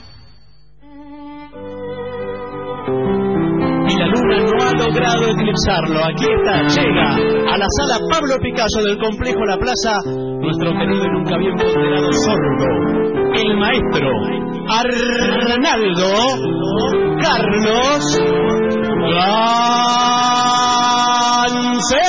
Y la luna no ha logrado eclipsarlo. Aquí está, llega a la sala Pablo Picasso del Complejo La Plaza, nuestro querido y nunca bien ponderado sordo, el maestro Arnaldo Carlos Gansé.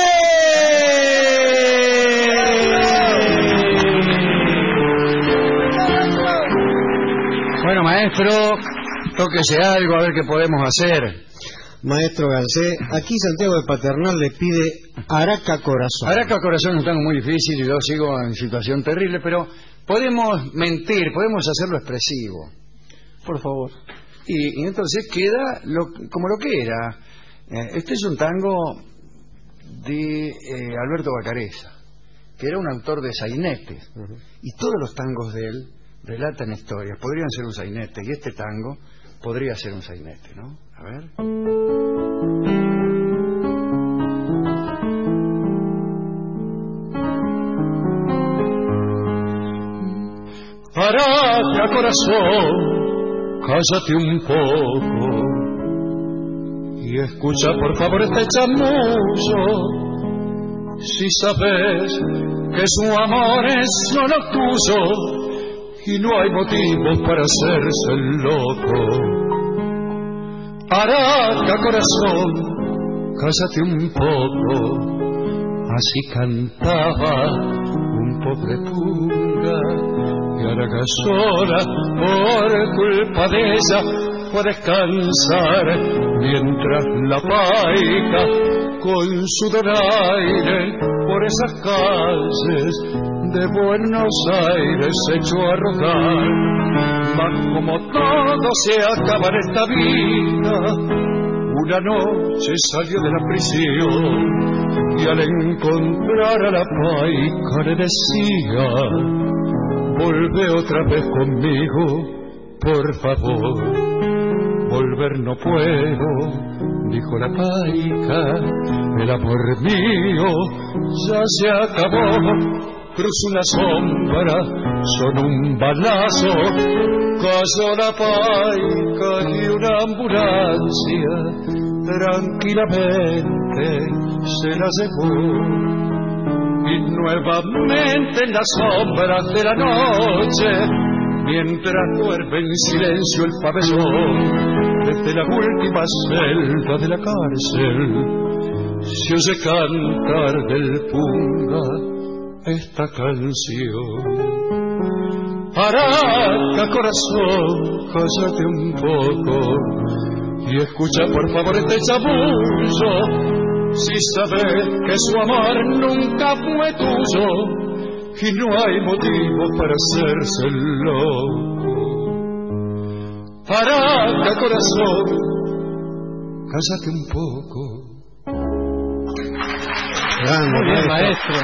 Bueno, maestro, tóquese algo, a ver qué podemos hacer. Maestro Gansé, aquí Santiago de Paternal le pide Araca Corazón. Araca Corazón es un tango muy difícil y yo sigo en situación terrible, pero podemos mentir, podemos hacerlo expresivo. Por favor. Y entonces queda como lo que era. Este es un tango de Alberto Bacareza, que era un autor de sainetes. Y todos los tangos de él relatan historias. Podrían ser un sainete, y este tango podría ser un sainete, ¿no? A ver. Araca corazón, cállate un poco y escucha por favor este chamullo. Si sabes que su amor es solo tuyo y no hay motivos para hacerse el loco. Araca corazón, cállate un poco. Así cantaba un pobre pulga. Y Araca sola, por culpa de ella, fue a descansar, mientras la paica, con su donaire, por esas calles de Buenos Aires se echó a rodar. Mas como todo se acaba en esta vida, una noche salió de la prisión y al encontrar a la paica le decía: volve otra vez conmigo, por favor. Volver no puedo, dijo la paica, el amor mío ya se acabó. Cruzó una sombra, sonó un balazo, cayó la paica y una ambulancia tranquilamente se la llevó. Y nuevamente en las sombras de la noche, mientras duerme en silencio el pabellón, desde la última celda de la cárcel se oye cantar del punga esta canción. Araca corazón, cállate un poco y escucha por favor este chamullo. Si sabes que su amor nunca fue tuyo y no hay motivo para hacerse loco. Arranca, corazón, cállate un poco. Grande, Muy bien, maestro.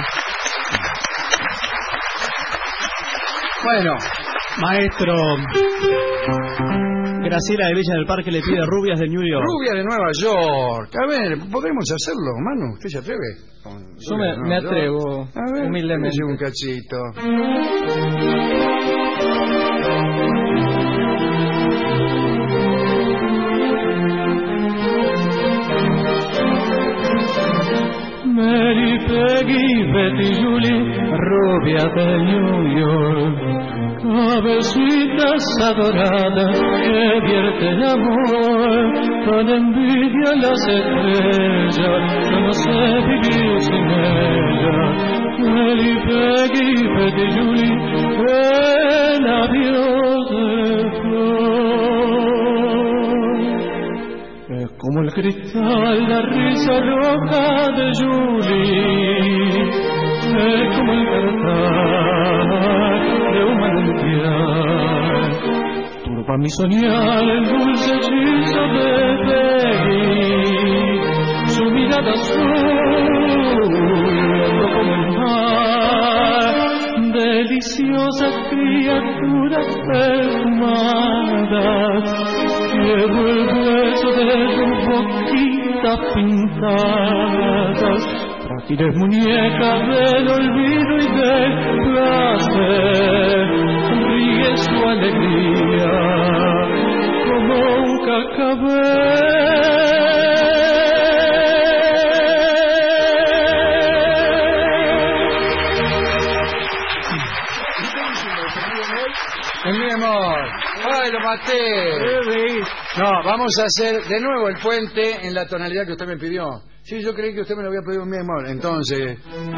Bueno, Maestro, Graciela de Villa del Parque le pide rubias de New York. Rubia de Nueva York. A ver, ¿podremos hacerlo, Manu? ¿Usted se atreve? Yo me atrevo, A ver, humildemente. déjeme un cachito. Mary, Peggy, Betty, Julie, rubia de New York, cabecitas adoradas que vierte el amor, con envidia las estrellas, yo no sé vivir sin ellas. Mary, Peggy, Betty, Julie, el adiós de flor. Es como el cristal, la risa loca de Julie, es como el cantar de un manantial. Turba mi soñar el dulce hechizo de Peggy, su mirada azul, como el mar, deliciosas criaturas perfumadas. Llevo el hueso de tus boquitas pintadas, frágiles muñecas del olvido y del placer. Ríe su alegría como un cascabel. Mi amor. ¡Ay, lo maté! No, vamos a hacer de nuevo el puente en la tonalidad que usted me pidió. Sí, yo creí que usted me lo había pedido, mi amor. Entonces...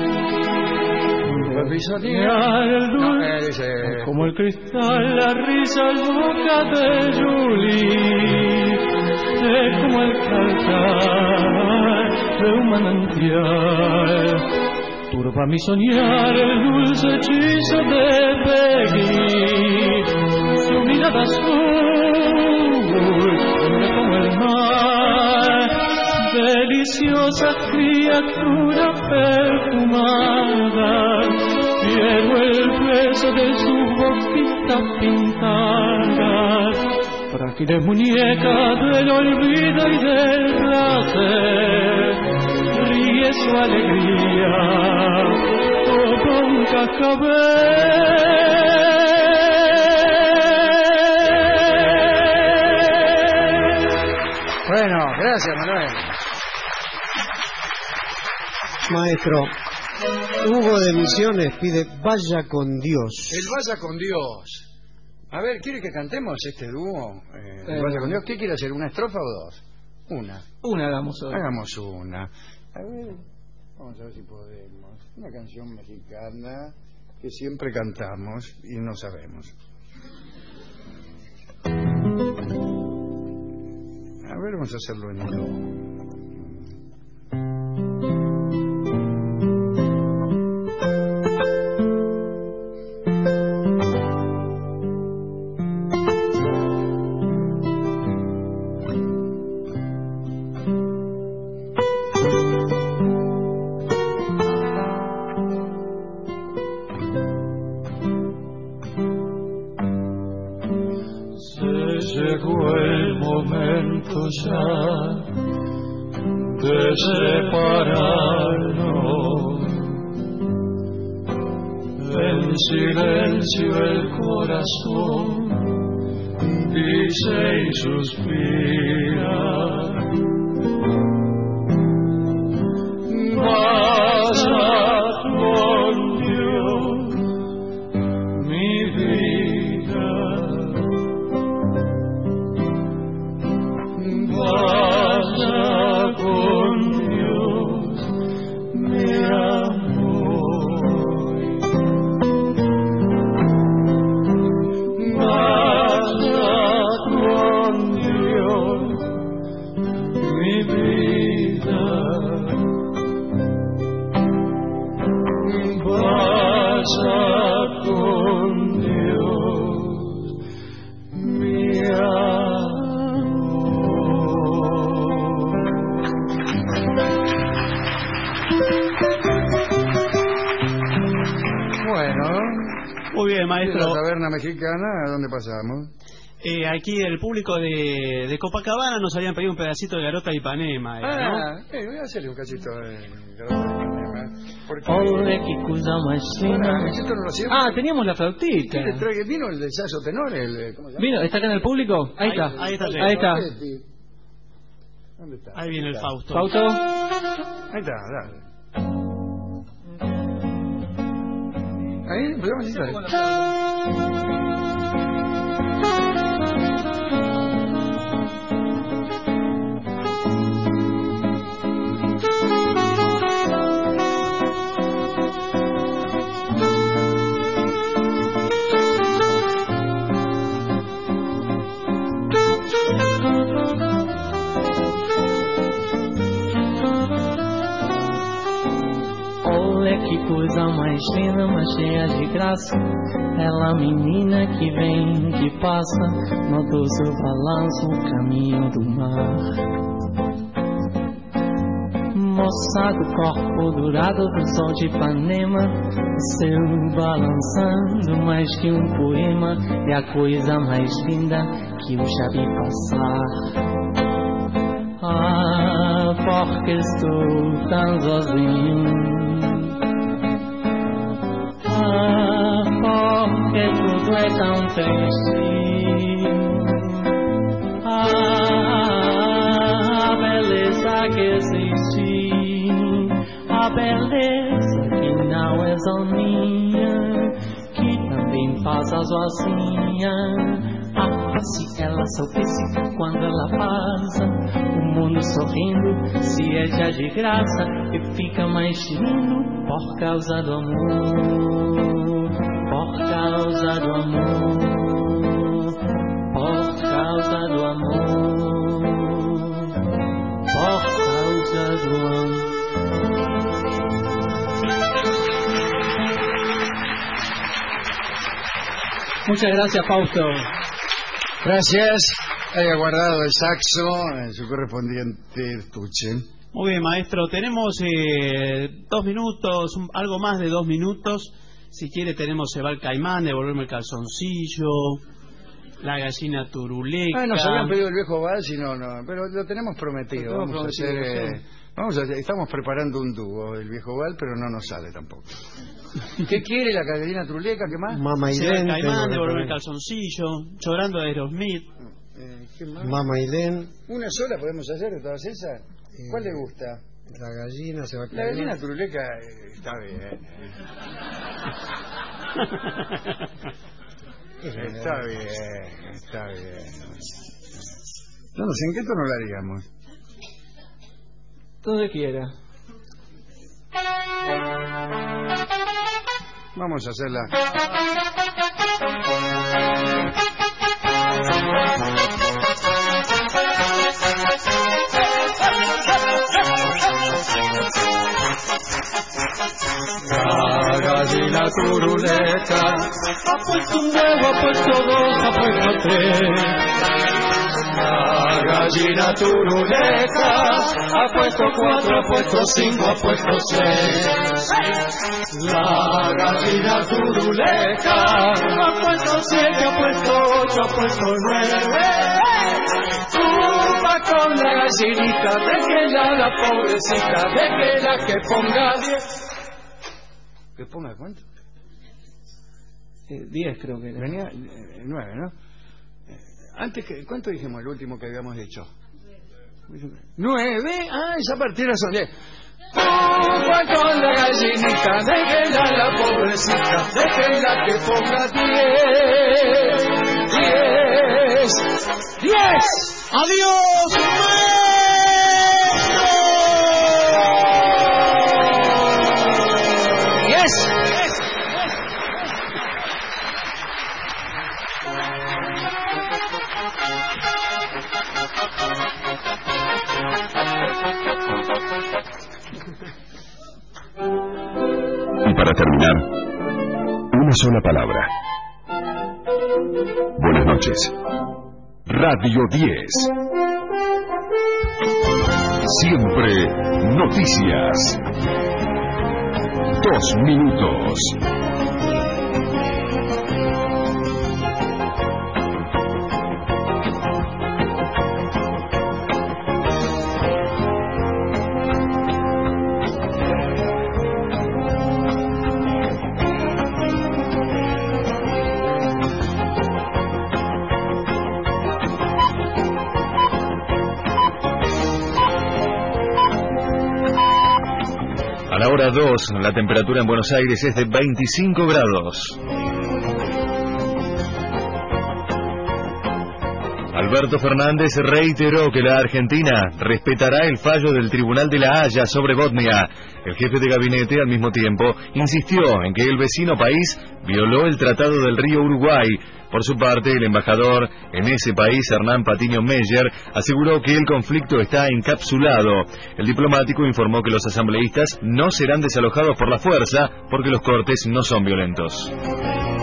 dice... Como el cristal, la risa loca de Julie, es como el cantar de un manantial. Turba mi soñar el dulce hechizo de Peggy, su mirada azul, como el mar, deliciosa criatura perfumada. Llevo el beso de sus boquitas pintadas, frágiles muñecas del olvido y del placer. Ríe su alegría como un cascabel. Bueno, gracias, Manuel. Maestro, Hugo de Misiones pide Vaya con Dios. El Vaya con Dios. A ver, ¿quiere que cantemos este dúo? El Vaya con Dios. ¿Qué quiere hacer? ¿Una estrofa o dos? Una. Una hagamos hoy. Hagamos una. A ver, vamos a ver si podemos. Una canción mexicana que siempre cantamos y no sabemos. A ver, vamos a hacerlo en do. Ya de separarnos, en silencio el corazón dice y suspira. Vaya con Dios, mi vida. Vaya con Dios, mi amor. Vaya con Dios, Muy bien, maestro. ¿Y la taberna mexicana a dónde pasamos? Aquí el público de Copacabana nos habían pedido un pedacito de Garota de Ipanema. ¿No? Voy a hacerle un cachito de Garota de Ipanema. Ole, qué cosa más fina. Teníamos la flautita. ¿Quién le trae? ¿Vino el de Sasso Tenor? ¿Cómo se llama? ¿Vino? ¿Está acá en el público? Ahí está. Ahí está. ¿Dónde está? Ahí viene el Fausto. Fausto. Ahí está, dale. Ahí, podemos decir. Que coisa mais linda, mais cheia de graça. Ela menina que vem, que passa, notou seu balanço, o caminho do mar. Moça do corpo dourado do sol de Ipanema, seu balançando mais que um poema, é a coisa mais linda que eu já vi passar. Porque estou tão sozinho. Porque tudo é tão triste. A beleza que existe, a beleza que não é só minha, que também passa sozinha. Se ela soubesse quando ela passa, o mundo sorrindo, se é já de graça, e fica mais lindo por causa do amor, por causa do amor, por causa do amor, por causa do amor. Muchas gracias, Fausto. Gracias. Haya guardado el saxo en su correspondiente estuche. Muy bien, maestro. Tenemos 2 minutos, algo más de 2 minutos. Si quiere tenemos Se va el caimán, Devolverme el calzoncillo, La gallina turuleca. Nos habían pedido el viejo vals y no, pero lo tenemos prometido. Estamos preparando un dúo, el viejo vals, pero no nos sale tampoco. ¿Qué quiere la gallina turuleca? ¿Qué más? Mama y Se va el caimán, Devolverme el calzoncillo, Llorando de Aerosmith. ¿Qué más? Mama y Len. ¿Una sola podemos hacer de todas esas? ¿Cuál le gusta? La gallina se va a caer. La gallina turuleca está bien. Está bien. No sé, ¿en qué tono la haríamos? Donde quiera. Vamos a hacerla. La gallina turuleca ha puesto un huevo, ha puesto 2, ha puesto 3. La gallina turuleca ha puesto 4, ha puesto 5, ha puesto 6. La gallina turuleca ha puesto 7, ha puesto 8, ha puesto 9. Cuba con la gallinita, déjela la pobrecita, déjela que ponga 10. ¿Que ponga cuánto? 10 creo que era. Venía 9, ¿no? Antes que, ¿cuánto dijimos el último que habíamos hecho? 9. Esa partida son 10. Cuba con la gallinita, déjela la pobrecita, déjela que ponga 10. 10. ¡Adiós, maestro! Y para terminar, una sola palabra. Buenas noches. Radio 10. Siempre noticias. 2 minutos. hora 2, la temperatura en Buenos Aires es de 25 grados. Alberto Fernández reiteró que la Argentina respetará el fallo del Tribunal de La Haya sobre Bosnia. El jefe de gabinete, al mismo tiempo, insistió en que el vecino país violó el Tratado del Río Uruguay. Por su parte, el embajador en ese país, Hernán Patiño Meyer, aseguró que el conflicto está encapsulado. El diplomático informó que los asambleístas no serán desalojados por la fuerza porque los cortes no son violentos.